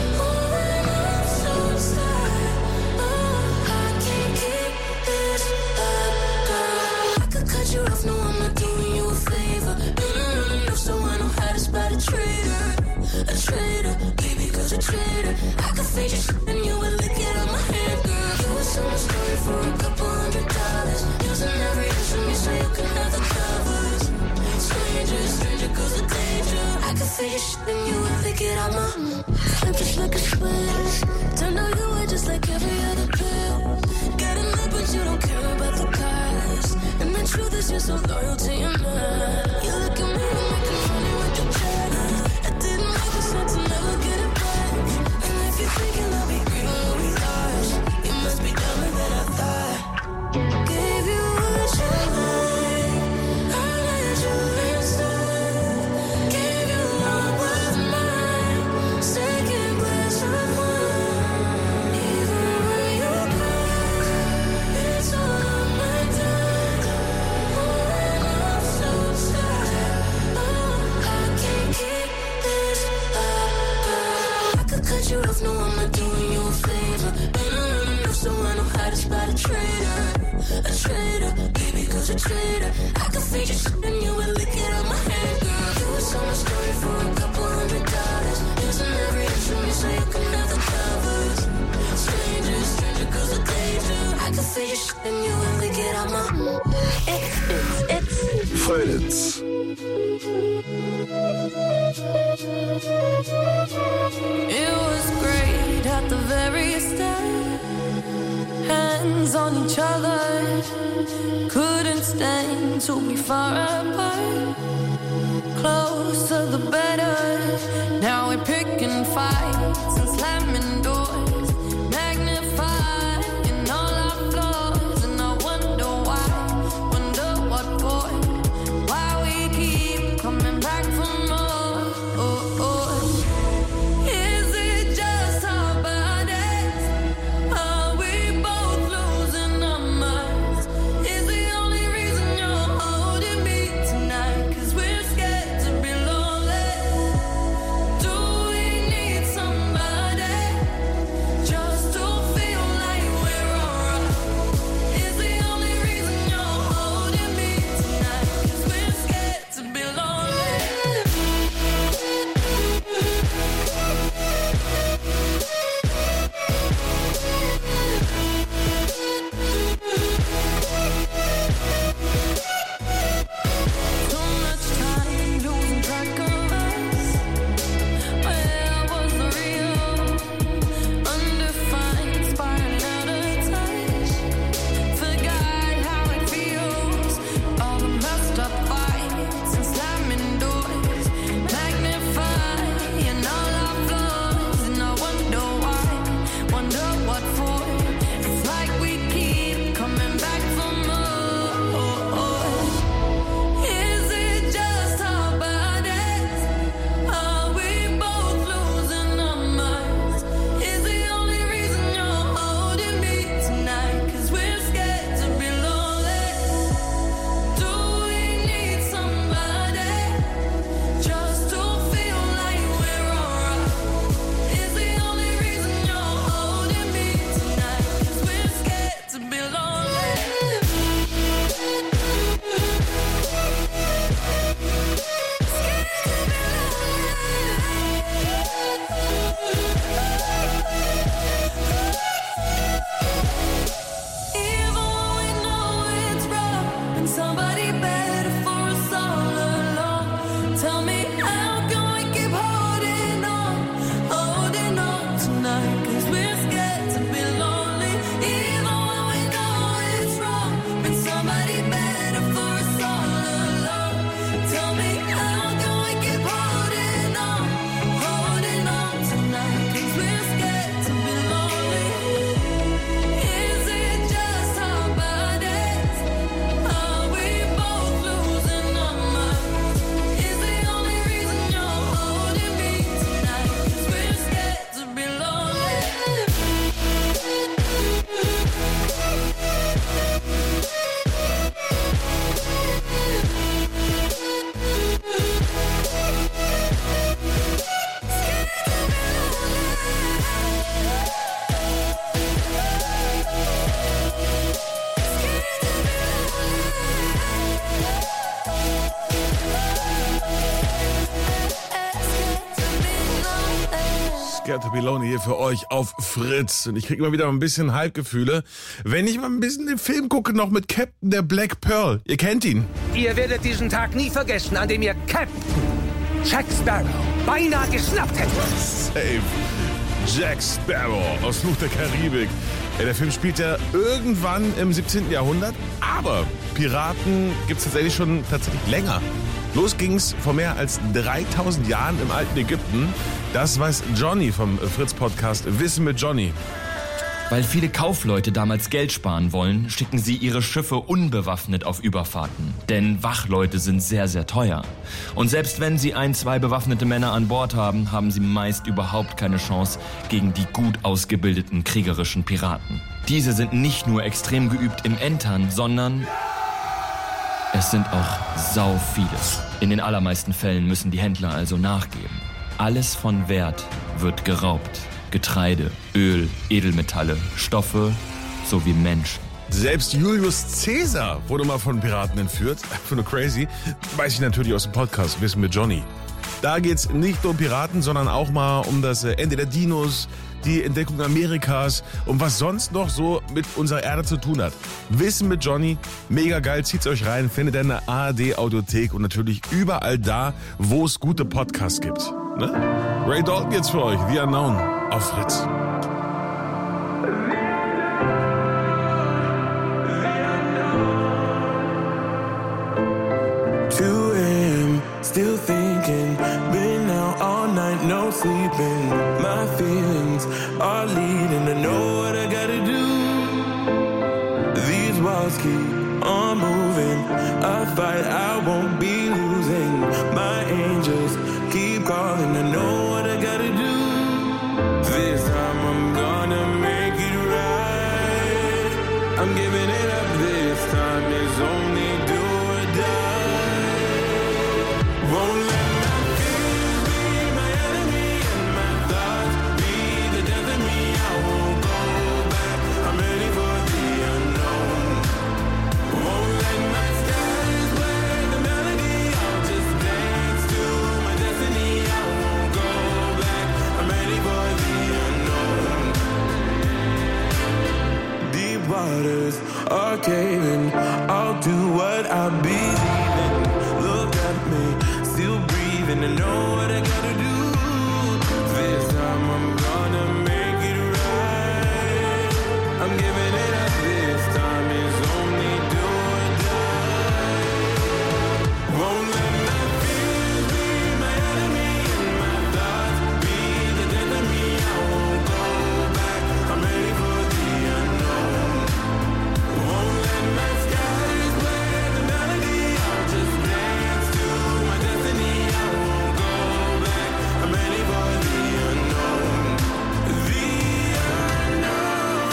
A traitor, baby, cause a traitor. I could fake your shit and you would lick it on my hand, girl. You was on a story for a couple hundred dollars. Using every inch of me so you can have the covers. Stranger, stranger, cause a danger. I could fake your shit and you would lick it on my flip just like a switch. Turned out you were just like every other pill. Got enough, but you don't care about the cost. And the truth is you're so loyal to your man. You look at me and making money with the check. To never get it back. And if you're thinking I'll be grieving when we lost, you must be dumber than I thought. Gave you what you like. I let you inside. Gave you all of mine. Second glass of wine. Even when you cry, it's all on my time. Oh, and I'm so sad. Oh, I can't keep this up. Cut you off, no, I'm not doing you a favor. And I don't know, so I know how to spot a traitor. A traitor, baby, cause a traitor. I could fake your shit and you would lick it on my hand, girl. You was on my story for a couple hundred dollars. Using every inch of me so you can have the covers. Stranger, stranger, cause a danger. I could fake your shit and you would lick it on my... It's, it's, it's... Fritz. It was great at the very start. Hands on each other. Couldn't stand to be far apart. Closer the better. Now we're picking fights and slamming doors. Magnifying all our flaws. And I wonder why. Wonder what for. Why we keep coming back for more. Oh, oh. Need Scared to be Lonely hier für euch auf Fritz. Und ich kriege immer wieder ein bisschen Hype-Gefühle, wenn ich mal ein bisschen den Film gucke, noch mit Captain der Black Pearl. Ihr kennt ihn. Ihr werdet diesen Tag nie vergessen, an dem ihr Captain Jack Sparrow beinahe geschnappt hättet. Safe. Jack Sparrow aus Fluch der Karibik. Ja, der Film spielt ja irgendwann im siebzehnten Jahrhundert, aber Piraten gibt es tatsächlich schon tatsächlich länger. Los ging's vor mehr als dreitausend Jahren im alten Ägypten. Das weiß Johnny vom Fritz-Podcast Wissen mit Johnny. Weil viele Kaufleute damals Geld sparen wollen, schicken sie ihre Schiffe unbewaffnet auf Überfahrten. Denn Wachleute sind sehr, sehr teuer. Und selbst wenn sie ein, zwei bewaffnete Männer an Bord haben, haben sie meist überhaupt keine Chance gegen die gut ausgebildeten kriegerischen Piraten. Diese sind nicht nur extrem geübt im Entern, sondern es sind auch sau viele. In den allermeisten Fällen müssen die Händler also nachgeben. Alles von Wert wird geraubt. Getreide, Öl, Edelmetalle, Stoffe sowie Menschen. Selbst Julius Caesar wurde mal von Piraten entführt. Einfach nur crazy. Weiß ich natürlich aus dem Podcast Wissen mit Johnny. Da geht's nicht nur um Piraten, sondern auch mal um das Ende der Dinos, die Entdeckung Amerikas und was sonst noch so mit unserer Erde zu tun hat. Wissen mit Johnny, mega geil, zieht's euch rein, findet in der A R D-Audiothek und natürlich überall da, wo es gute Podcasts gibt. Ne? Ray Dalton jetzt für euch, The Unknown auf Fritz. two a.m. still thinking, been out all night, no sleeping. My feelings are leading to know what I gotta do. These walls keep on moving. I fight, I won't be losing. My angels keep calling, I know what I gotta do. This time I'm gonna make it right. I'm giving it up this time, it's only do or die. Won't let my fears be my enemy and my thoughts be the death of me. I won't go back, I'm ready for the unknown. Won't let my skies wear the melody, I'll just dance to my destiny. I won't go back, I'm ready for the unknown. Deep waters are caving, I'll do what I believe in. Look at me, still breathing, I know what I gotta do. This time I'm gonna make it right. I'm giving it up this time, it's only do or die. Won't let my fears be my enemy and my thoughts be the death of me. I won't go back, I'm ready for the unknown. Won't let my skies wear the melody, I'll just dance to my destiny. I won't go back, I'm ready for the unknown. The unknown.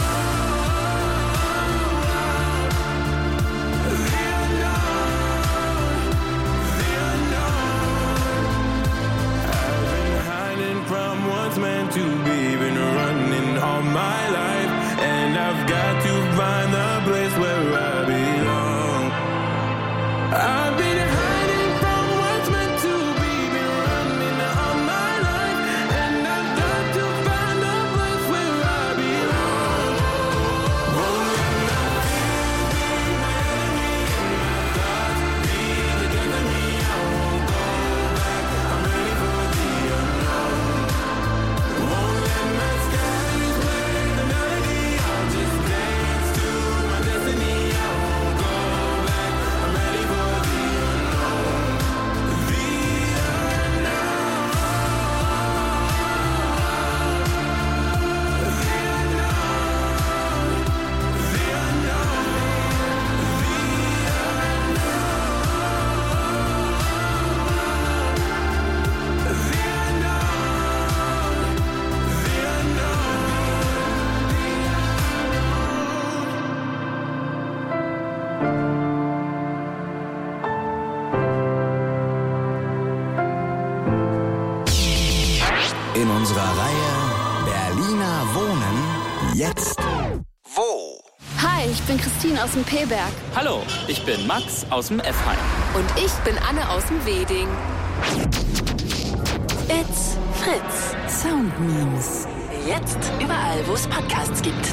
The unknown. The unknown. I've been hiding from what's meant to be, been running all my life, and I've got to find the place where I belong. I've been hiding from what's meant to be, been running all my life, and I've got to find the place where I belong. Won't let my fears be my enemy and my thoughts be the death of me. I won't go back, I'm ready for the unknown. Won't let my skies wear the melody, I'll just dance to my destiny. I won't go back, I'm ready for the unknown. The unknown. The unknown. The unknown. In unserer Reihe Berliner Wohnen jetzt wo? Hi, ich bin Christine aus dem P-Berg. Hallo, ich bin Max aus dem F-Heim. Und ich bin Anne aus dem Weding. It's Fritz. Sound Memes. Jetzt überall, wo es Podcasts gibt.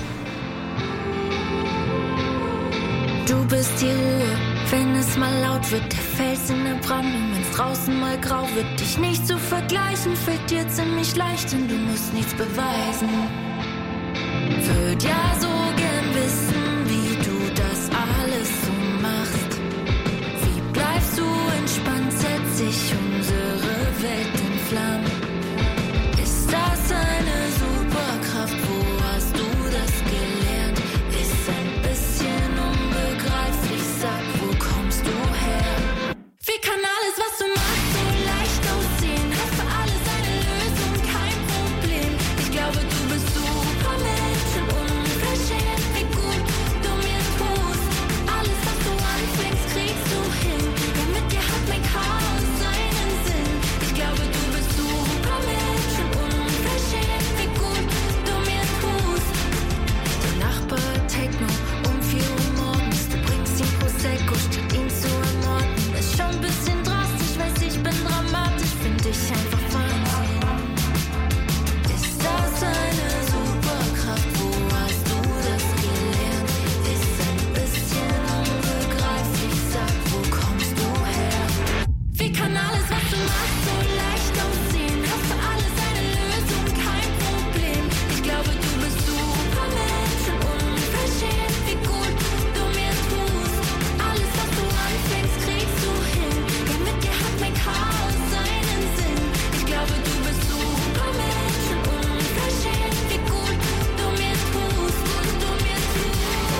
Du bist die Ruhe, wenn es mal laut wird, der Fels in der Brandung, wenn's draußen mal grau wird, dich nicht zu vergleichen, fällt dir ziemlich leicht, denn du musst nichts beweisen. Würd ja so gern wissen, wie du das alles so machst. Wie bleibst du entspannt, setzt sich unsere Welt in Flammen. Ist das eine Superkraft, wo hast du das gelernt? Ist ein bisschen unbegreiflich, sag, wo kommst du her? Wie kann alles, was du machst, so leicht aussehen? Hast für alles eine Lösung, kein Problem. Ich glaube, du bist Supermensch und unverschämt. Wie gut du mir tust. Alles, was du anfängst, kriegst du hin. Denn mit dir hat mein Chaos seinen Sinn. Ich glaube, du bist Supermensch und unverschämt. Wie gut du mir tust. Der Nachbar Techno um vier Uhr morgens. Du bringst ihm Prosecco, statt ihn zu ermorden. Ist schon ein bisschen drastisch, weiß ich bin dramatisch. Find ich einfach Wahnsinn. Ist das eine Superkraft? Wo hast du das gelernt? Ist ein bisschen unbegreiflich, sag, wo kommst du her? Wie kann alles, was du machst, so leicht aussehen? Hast für alles eine Lösung, kein Problem. Ich glaube, du bist Supermensch und unverschämt. Wie gut du mir tust. Alles, was du anfängst, kriegst du hin. Denn mit dir hat mein Chaos seinen Sinn. Ich glaube, du bist Supermensch und unverschämt. Wie gut du mir tust. Und du mir tust.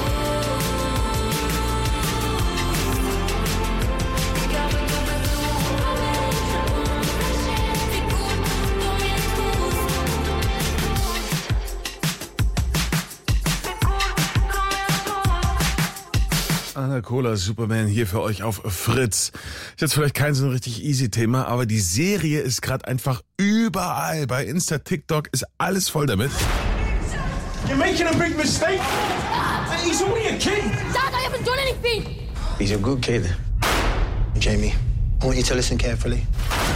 Ich glaube, du bist Supermensch und unverschämt. Wie gut du mir tust. Anna Kohler, Superman, hier für euch auf Fritz. Ist jetzt vielleicht kein so ein richtig easy Thema, aber die Serie ist gerade einfach überall. Bei Insta, TikTok ist alles voll damit. You're making a big mistake. He's only a kid. Dad, I haven't done anything. He's a good kid. Jamie, I want you to listen carefully.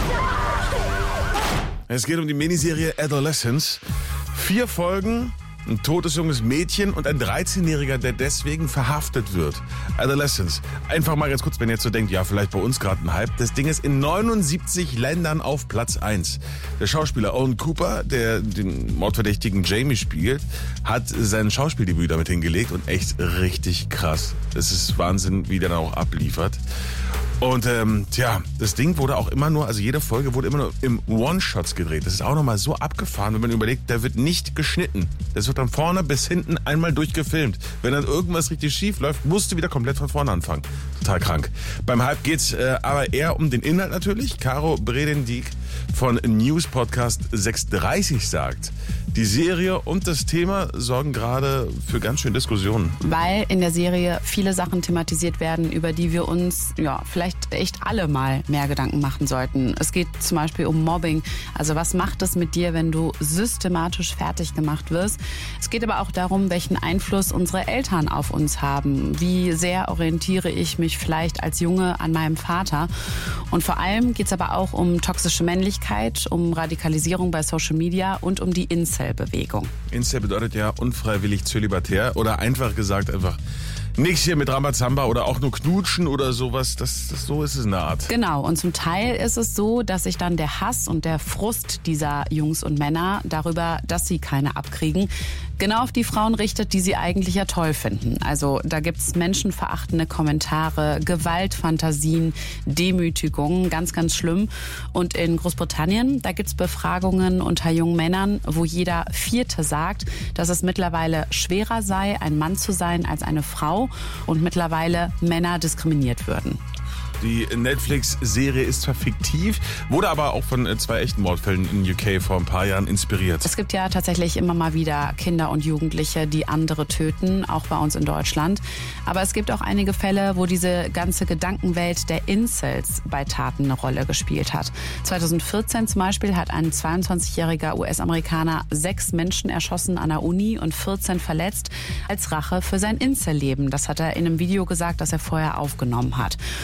Es geht um die Miniserie Adolescence. Vier Folgen, ein totes junges Mädchen und ein dreizehnjähriger, der deswegen verhaftet wird. Adolescence. Einfach mal ganz kurz, wenn ihr jetzt so denkt, ja, vielleicht bei uns gerade ein Hype. Das Ding ist in neunundsiebzig Ländern auf Platz eins. Der Schauspieler Owen Cooper, der den mordverdächtigen Jamie spielt, hat sein Schauspieldebüt damit hingelegt und echt richtig krass. Es ist Wahnsinn, wie der dann auch abliefert. Und ähm, tja, das Ding wurde auch immer nur, also jede Folge wurde immer nur im One-Shots gedreht. Das ist auch nochmal so abgefahren, wenn man überlegt, der wird nicht geschnitten. Das wird von vorne bis hinten einmal durchgefilmt. Wenn dann irgendwas richtig schief läuft, musst du wieder komplett von vorne anfangen. Total krank. Beim Hype geht's äh, aber eher um den Inhalt natürlich. Caro Bredendieck von News Podcast sechshundertdreißig sagt, die Serie und das Thema sorgen gerade für ganz schön Diskussionen. Weil in der Serie viele Sachen thematisiert werden, über die wir uns ja vielleicht echt alle mal mehr Gedanken machen sollten. Es geht zum Beispiel um Mobbing. Also was macht es mit dir, wenn du systematisch fertig gemacht wirst? Es geht aber auch darum, welchen Einfluss unsere Eltern auf uns haben. Wie sehr orientiere ich mich vielleicht als Junge an meinem Vater? Und vor allem geht es aber auch um toxische Männlichkeit, um Radikalisierung bei Social Media und um die Incel-Bewegung. Incel bedeutet ja unfreiwillig zölibatär oder einfach gesagt einfach nichts hier mit Rambazamba oder auch nur Knutschen oder sowas. Das, das, so ist es in der Art. Genau. Und zum Teil ist es so, dass sich dann der Hass und der Frust dieser Jungs und Männer darüber, dass sie keine abkriegen, genau auf die Frauen richtet, die sie eigentlich ja toll finden. Also da gibt's menschenverachtende Kommentare, Gewaltfantasien, Demütigungen, ganz, ganz schlimm. Und in Großbritannien, da gibt's Befragungen unter jungen Männern, wo jeder Vierte sagt, dass es mittlerweile schwerer sei, ein Mann zu sein als eine Frau und mittlerweile Männer diskriminiert würden. Die Netflix-Serie ist zwar fiktiv, wurde aber auch von zwei echten Mordfällen in U K vor ein paar Jahren inspiriert. Es gibt ja tatsächlich immer mal wieder Kinder und Jugendliche, die andere töten, auch bei uns in Deutschland. Aber es gibt auch einige Fälle, wo diese ganze Gedankenwelt der Incels bei Taten eine Rolle gespielt hat. zweitausendvierzehn zum Beispiel hat ein zweiundzwanzigjähriger U S-Amerikaner sechs Menschen erschossen an der Uni und vierzehn verletzt als Rache für sein Incel-Leben. Das hat er in einem Video gesagt, das er vorher aufgenommen hat. Und es gibt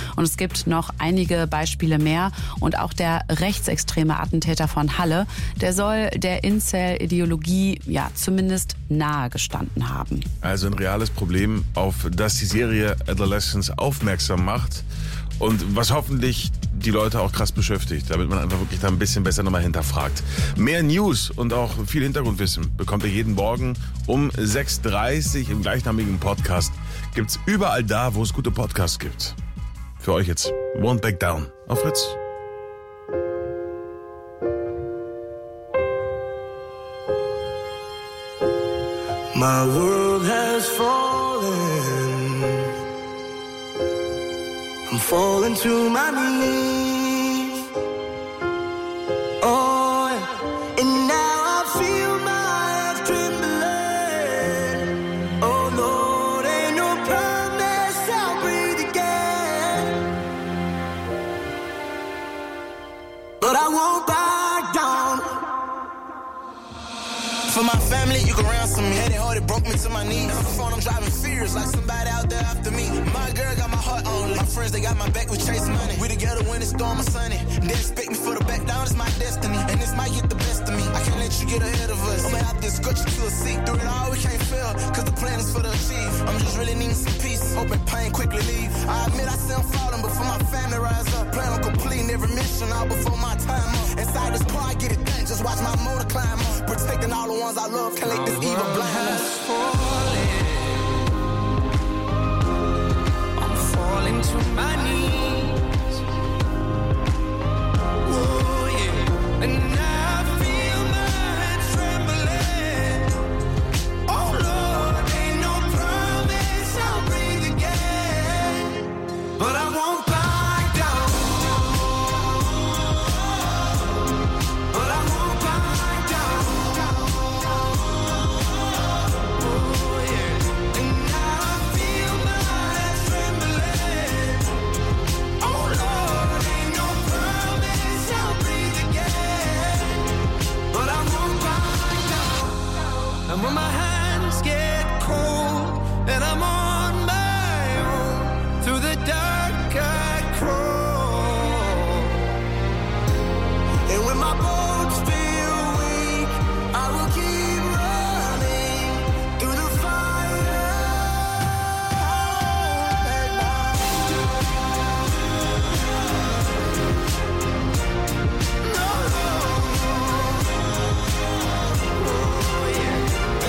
gibt noch einige Beispiele mehr. Und auch der rechtsextreme Attentäter von Halle, der soll der Incel-Ideologie ja zumindest nahe gestanden haben. Also ein reales Problem, auf das die Serie Adolescence aufmerksam macht und was hoffentlich die Leute auch krass beschäftigt, damit man einfach wirklich da ein bisschen besser nochmal hinterfragt. Mehr News und auch viel Hintergrundwissen bekommt ihr jeden Morgen um sechs Uhr dreißig im gleichnamigen Podcast. Gibt's überall da, wo es gute Podcasts gibt. Für euch jetzt Won't Back Down auf Fritz. My world has fallen. I'm falling to my knees. Oh, and now I feel my heart trembling. Oh Lord, ain't no promise I'll breathe again. But I won't back down. For my family, you can ransom me. Had it hard, it broke me to my knees. On the phone, I'm driving fears like somebody out there after me. My girl got my heart on. My friends, they got my back, we chase money. We together when it's storm or sunny. They expect me for the back down, it's my destiny. And this might get the best of me. I can't let you get ahead of us. I'ma have to escort you to a seat. Through it all, we can't fail, cause the plan is for the achieve. I'm just really needing some peace. Hoping pain quickly leave. I admit I see I'm falling, but for my family, rise up. Plan on completing every mission all before my time up. Inside this car, I get it done. Just watch my motor climb up. Protecting all the ones I love. Can't let this evil blind us. I'm falling to my knees. Oh yeah, and now I feel my head trembling. Oh Lord, ain't no promise I'll breathe again. But I won't back down. But I won't back down. And when my hands get cold and I'm on my own, through the dark I crawl. And when my bones feel weak, I will keep running through the fire. No, oh yeah.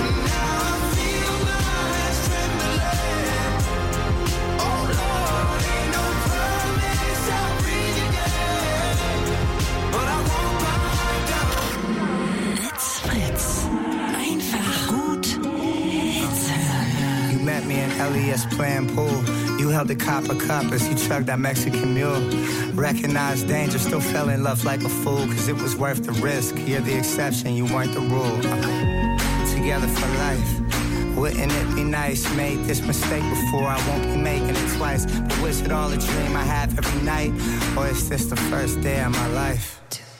Met me in L E S playing pool. You held the copper cup as you chugged that Mexican mule. Recognized danger, still fell in love like a fool. Cause it was worth the risk. You're the exception, you weren't the rule. Uh, together for life. Wouldn't it be nice? Made this mistake before, I won't be making it twice. But was it all a dream I have every night? Or is this the first day of my life?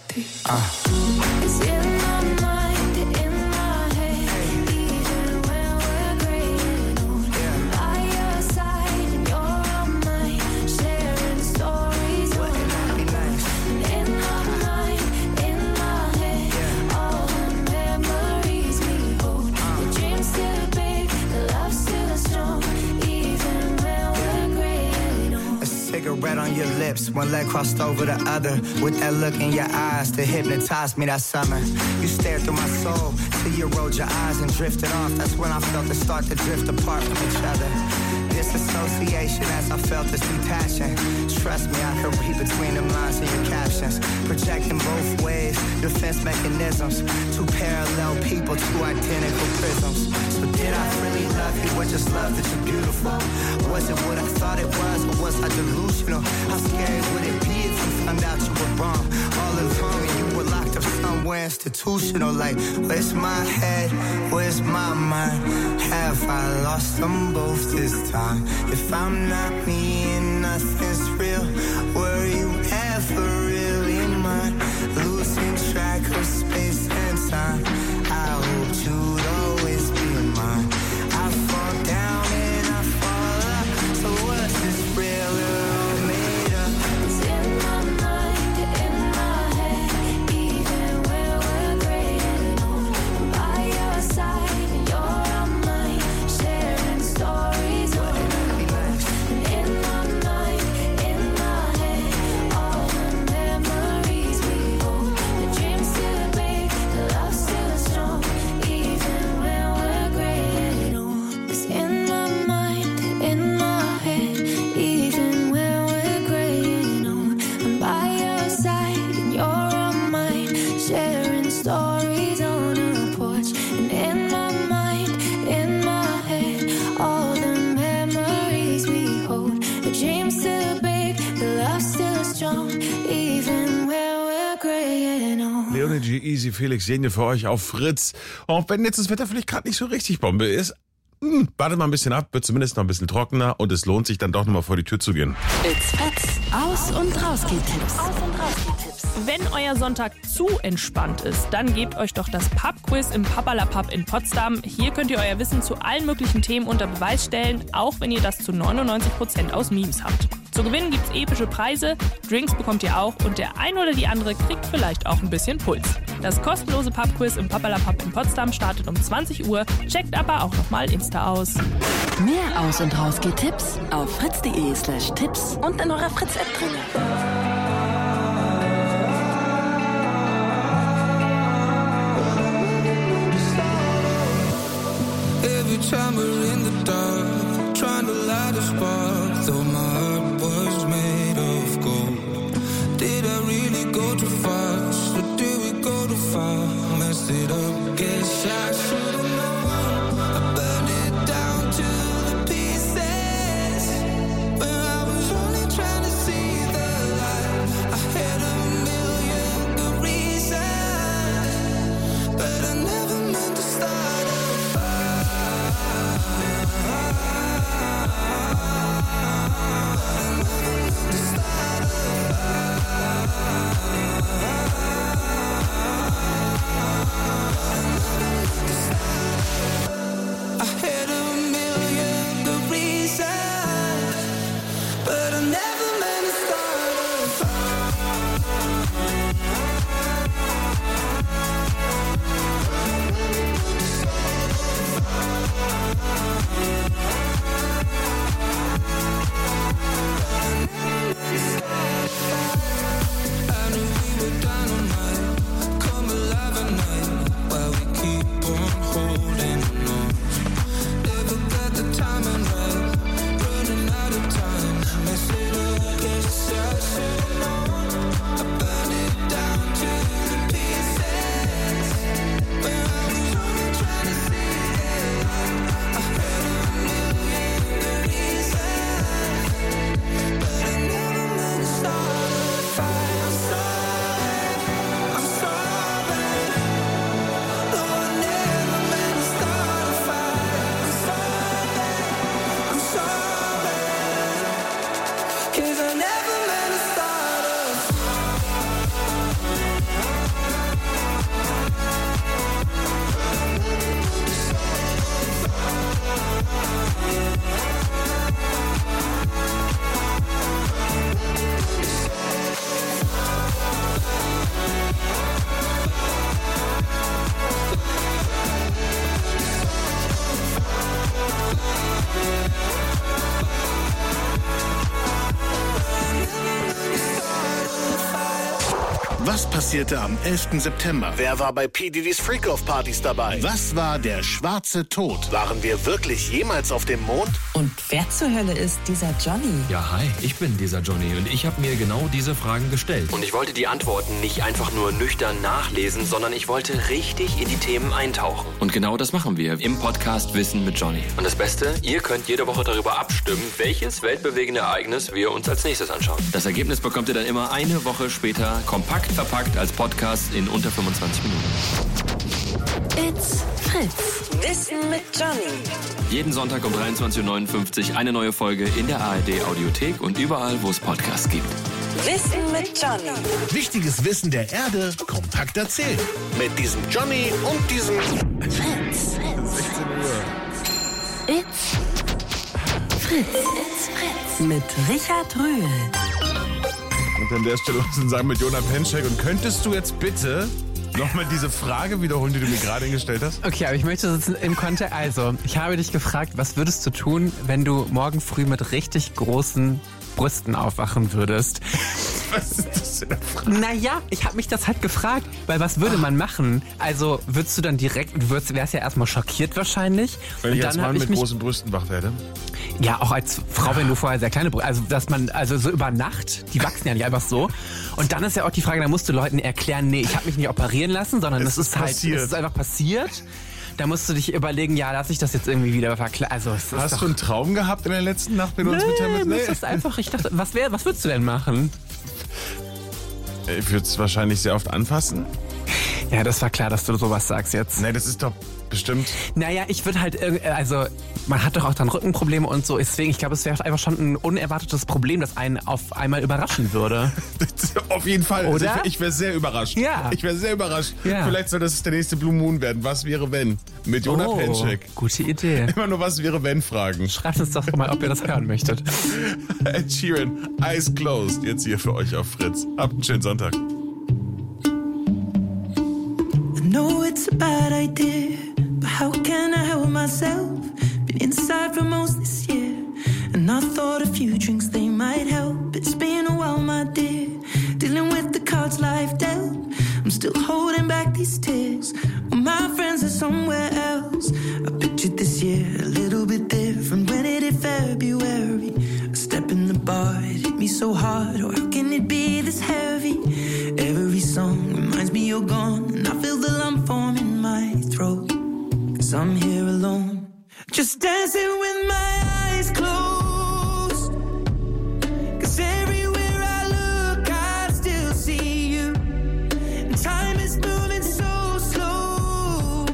Uh. It's in my mind, in my head, even when we're graying old. By your side, and you're on mine, sharing stories. Wouldn't that be nice? In my mind, in my head, all the memories we hold. The dreams still big, the love still strong, even when we're graying old. A cigarette on your lips, one leg crossed over the other. With that look in your eyes that hypnotized me that summer. You stared through my soul till you rolled your eyes and drifted off. That's when I felt it start to drift apart from each other. Disassociation as I felt this detaching. Trust me, I could read between them lines in your captions. Projecting both ways, defense mechanisms. Two parallel people, two identical prisms. So did I really love you or just love that you're beautiful? Was it what I thought it was or was I delusional? How scary would it be if you found out you were wrong? All along and you were locked up somewhere institutional. Like, where's my head? Where's my mind? Have I lost them both this time? If I'm not me and nothing's real, were you ever really mine? Losing track of space and time. I hoped you'd always be mine. I fall down and I fall up. So was this real or all made up? Felix Jenje für euch auf Fritz. Auch wenn jetzt das Wetter vielleicht gerade nicht so richtig Bombe ist, hm, wartet mal ein bisschen ab, wird zumindest noch ein bisschen trockener und es lohnt sich dann doch nochmal vor die Tür zu gehen. It's Fritz. Aus- und Rausgeht-Tipps. Aus- und Rausgeht-Tipps. Wenn euer Sonntag zu entspannt ist, dann gebt euch doch das Pub-Quiz im Papperlapapp in Potsdam. Hier könnt ihr euer Wissen zu allen möglichen Themen unter Beweis stellen, auch wenn ihr das zu neunundneunzig Prozent aus Memes habt. Zu gewinnen gibt's epische Preise, Drinks bekommt ihr auch und der ein oder die andere kriegt vielleicht auch ein bisschen Puls. Das kostenlose Pub-Quiz im Papperlapapp in Potsdam startet um zwanzig Uhr, checkt aber auch nochmal Insta aus. Mehr Aus- und Rausgeht-Tipps auf fritz.de slash Tipps und in eurer Fritz-App drin. Every time we're in the dark, trying to light a spark, though my heart was made of gold. Did I really go too fast, or did we go too far? Messed it up, guess I should've known. I burned it down to the pieces, when I was only trying to see the light. I had a million good reasons, but I never meant to start a fire. Was passierte am elften September? Wer war bei P. Diddy's Freak-Off-Partys dabei? Was war der schwarze Tod? Waren wir wirklich jemals auf dem Mond? Und wer zur Hölle ist dieser Johnny? Ja, hi, ich bin dieser Johnny und ich habe mir genau diese Fragen gestellt. Und ich wollte die Antworten nicht einfach nur nüchtern nachlesen, sondern ich wollte richtig in die Themen eintauchen. Und genau das machen wir im Podcast Wissen mit Johnny. Und das Beste, ihr könnt jede Woche darüber abstimmen, welches weltbewegende Ereignis wir uns als nächstes anschauen. Das Ergebnis bekommt ihr dann immer eine Woche später kompakt verpackt als Podcast in unter fünfundzwanzig Minuten. It's Fritz. Wissen mit Johnny. Jeden Sonntag um dreiundzwanzig Uhr neunundfünfzig eine neue Folge in der A R D Audiothek und überall, wo es Podcasts gibt. Wissen mit Johnny. Wichtiges Wissen der Erde kompakt erzählt. Mit diesem Johnny und diesem Fritz. sechzehn Uhr. It's Fritz. It's Fritz. Mit Richard Röhl. Und an der Stelle muss ich sagen mit Jonah Penschek. Und könntest du jetzt bitte nochmal diese Frage wiederholen, die du mir gerade gestellt hast? Okay, aber ich möchte jetzt im Kontext, also, ich habe dich gefragt, was würdest du tun, wenn du morgen früh mit richtig großen Brüsten aufwachen würdest? Was ist das für eine Frage? Naja, ich habe mich das halt gefragt, weil was würde man machen? Also, würdest du dann direkt, du würdest, wärst ja erstmal schockiert wahrscheinlich. Wenn und ich dann als Mann ich mit mich, großen Brüsten wach werde? Ja, auch als Frau, wenn du vorher sehr kleine Brüste, also dass man, also so über Nacht, die wachsen ja nicht einfach so. Und dann ist ja auch die Frage, da musst du Leuten erklären, nee, ich habe mich nicht operieren lassen, sondern es das ist, ist halt, es ist einfach passiert. Da musst du dich überlegen, ja, lass ich das jetzt irgendwie wieder verkleiden. Also, es ist Hast doch, du einen Traum gehabt in der letzten Nacht mit uns nee, mit Temmet? Nee, das ist einfach, ich dachte, was wär, was würdest du denn machen? Ich würde es wahrscheinlich sehr oft anfassen. Ja, das war klar, dass du sowas sagst jetzt. Nee, das ist doch bestimmt... Naja, ich würde halt, irg- also man hat doch auch dann Rückenprobleme und so, deswegen, ich glaube, es wäre einfach schon ein unerwartetes Problem, das einen auf einmal überraschen würde. Auf jeden Fall. Oder? Also ich ich wäre sehr überrascht. Ja. Ich wäre sehr überrascht. Ja. Vielleicht soll das der nächste Blue Moon werden. Was wäre wenn? Mit Jonah Oh, Penschek. gute Idee. Immer nur was wäre wenn fragen. Schreibt uns doch mal, ob ihr das hören möchtet. Ed Sheeran, Eyes Closed. Jetzt hier für euch auf Fritz. Habt einen schönen Sonntag. I know it's a bad idea, but how can I help myself? Been inside for most this year, and I thought a few drinks they might help. It's been a while, my dear, dealing with the cards life dealt. I'm still holding back these tears, when my friends are somewhere else. I pictured this year a little bit different when it hit February. A step in the bar, it hit me so hard. Oh, how can it be this heavy? Every song reminds me you're gone, and I feel the lump form in my throat. Cause I'm here alone, just dancing with my eyes closed. Cause everywhere I look, I still see you. And time is moving so slow,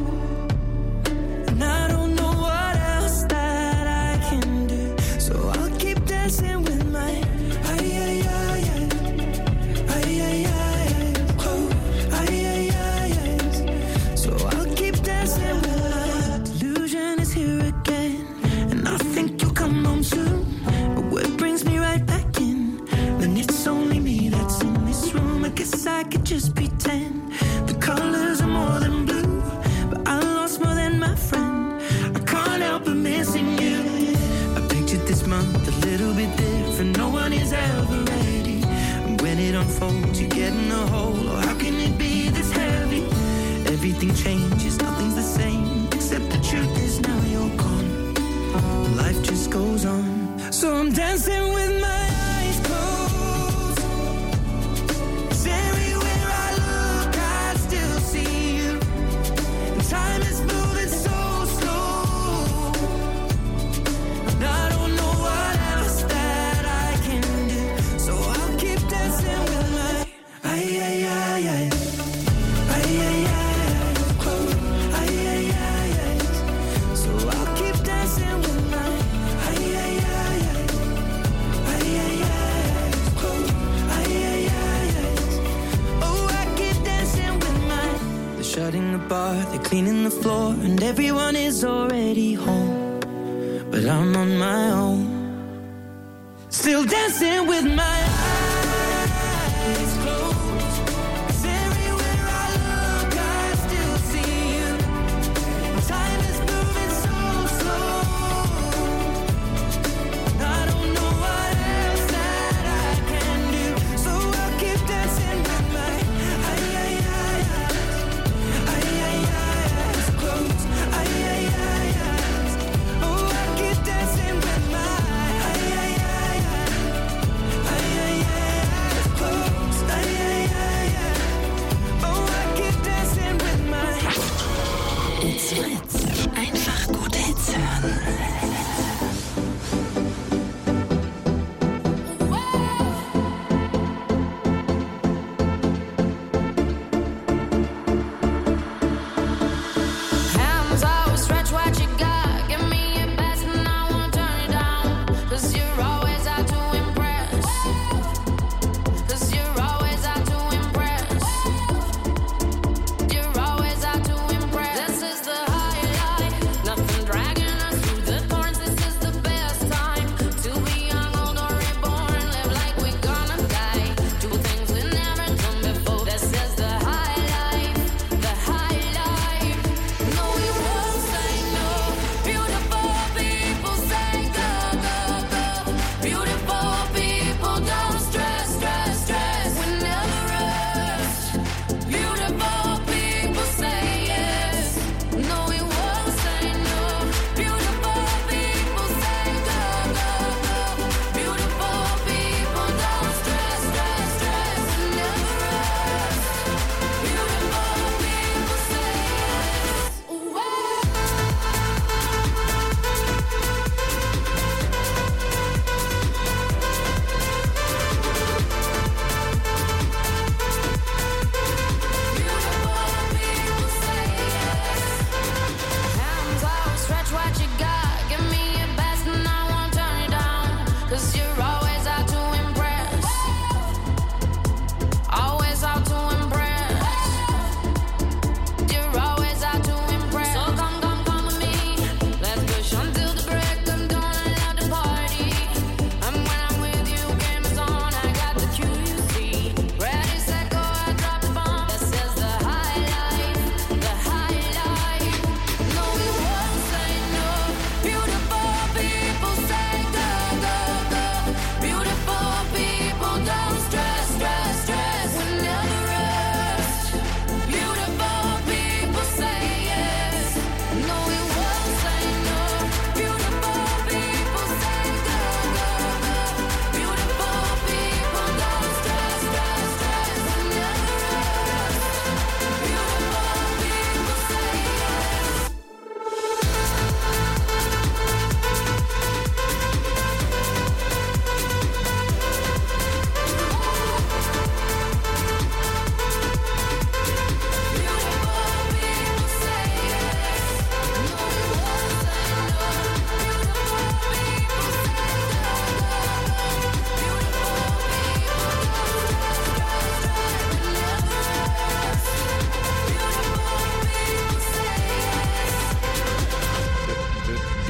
and I don't know what else that I can do. So I'll keep dancing with my ay, ay, ay, ay. Ay, ay, ay, ay. Oh, ay, ay, ay, ay. So I'll keep dancing with my delusion is here again, and I think you'll come home soon. But what brings me right back in, when it's only me that's in this room? I guess I could just pretend the colors are more than blue, but I lost more than my friend. I can't help but missing you. I pictured this month a little bit different. No one is ever ready, and when it unfolds, you get in a hole. Oh, how can it be this heavy? Everything changes, nothing's the same, except the truth is now you're gone. Life just goes on, so I'm dancing with my eyes closed. 'Cause everywhere I look, I still see you. And time is moving so slow, and I don't know what else that I can do. So I'll keep dancing with my ay, ay, ay, ay. Ay, ay, ay, oh, ay, ay, ay, ay. So I'll keep dancing with my ay, ay, ay, ay. Ay, ay, ay, oh, ay, ay, ay, ay. Oh, I keep dancing with my. They're shutting the bar, they're cleaning the floor, and everyone is already home, but I'm on my own, still dancing with my eyes closed. 'Cause everywhere I look, I still see you. Time is moving so slow, and I don't know what else that I can do. So I'll keep dancing with my ay, ay, ay, ay. Ay, ay, ay, eyes closed. Ay, ay, ay, ay. Oh, I keep dancing with my ay, ay, ay, ay. Ay, ay, ay, eyes closed. Ay, ay, ay, ay. Oh, I keep dancing with my. It's Fritz. Einfach gute Hits hören. Hands always stretch what you got. Give me your best and I won't turn it down. 'Cause you're always out to impress. 'Cause you're always out to impress. You're always out to impress. This is the high life.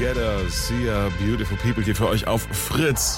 Together, See a Beautiful People hier für euch auf Fritz.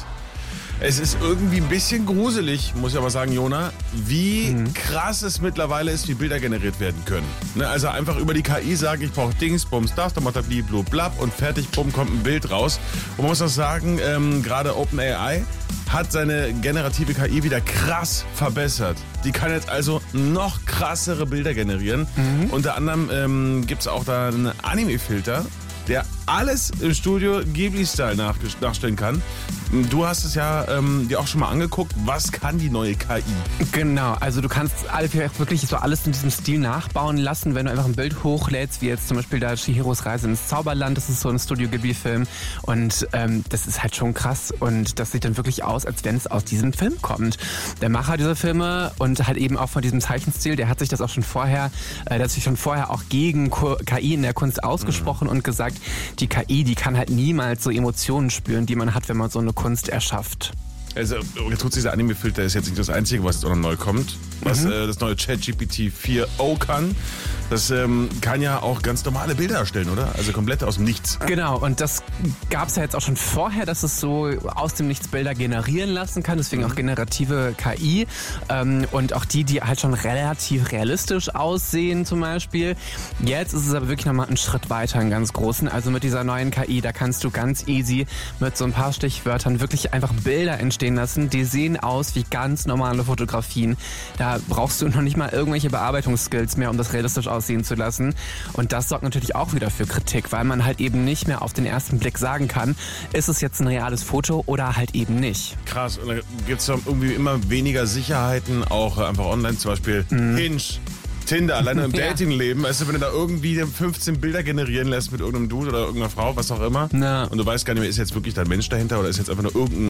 Es ist irgendwie ein bisschen gruselig, muss ich aber sagen, Jona, wie mhm. krass es mittlerweile ist, wie Bilder generiert werden können. Ne, also einfach über die K I sagen, ich brauche Dings, Bums, das, dann macht er blub, und fertig, bumm, kommt ein Bild raus. Und man muss auch sagen, ähm, gerade OpenAI hat seine generative K I wieder krass verbessert. Die kann jetzt also noch krassere Bilder generieren. Mhm. Unter anderem ähm, gibt es auch da einen Anime-Filter, der alles im Studio Ghibli-Style nach, nachstellen kann. Du hast es ja ähm, dir auch schon mal angeguckt. Was kann die neue K I? Genau, also du kannst wirklich so alles in diesem Stil nachbauen lassen, wenn du einfach ein Bild hochlädst, wie jetzt zum Beispiel da Chihiros Reise ins Zauberland. Das ist so ein Studio Ghibli-Film und ähm, das ist halt schon krass und das sieht dann wirklich aus, als wenn es aus diesem Film kommt. Der Macher dieser Filme und halt eben auch von diesem Zeichenstil, der hat sich das auch schon vorher, äh, der hat sich schon vorher auch gegen K I in der Kunst ausgesprochen mhm. und gesagt, die K I, die kann halt niemals so Emotionen spüren, die man hat, wenn man so eine Kunst erschafft. Also, jetzt tut dieser Anime-Filter ist jetzt nicht das Einzige, was jetzt auch noch neu kommt. Was mhm. äh, das neue ChatGPT vier o kann. Das ähm, kann ja auch ganz normale Bilder erstellen, oder? Also komplett aus dem Nichts. Genau, und das gab es ja jetzt auch schon vorher, dass es so aus dem Nichts Bilder generieren lassen kann. Deswegen mhm. auch generative K I. Ähm, und auch die, die halt schon relativ realistisch aussehen zum Beispiel. Jetzt ist es aber wirklich nochmal einen Schritt weiter, einen ganz großen. Also mit dieser neuen K I, da kannst du ganz easy mit so ein paar Stichwörtern wirklich einfach Bilder entstehen lassen. Die sehen aus wie ganz normale Fotografien. Da brauchst du noch nicht mal irgendwelche Bearbeitungsskills mehr, um das realistisch aussehen zu lassen. Und das sorgt natürlich auch wieder für Kritik, weil man halt eben nicht mehr auf den ersten Blick sagen kann, ist es jetzt ein reales Foto oder halt eben nicht. Krass, und da gibt es irgendwie immer weniger Sicherheiten, auch einfach online, zum Beispiel mhm. Hinge, Tinder, alleine im ja. Datingleben, weißt du, wenn du da irgendwie fünfzehn Bilder generieren lässt mit irgendeinem Dude oder irgendeiner Frau, was auch immer, ja. und du weißt gar nicht mehr, ist jetzt wirklich dein Mensch dahinter oder ist jetzt einfach nur irgendein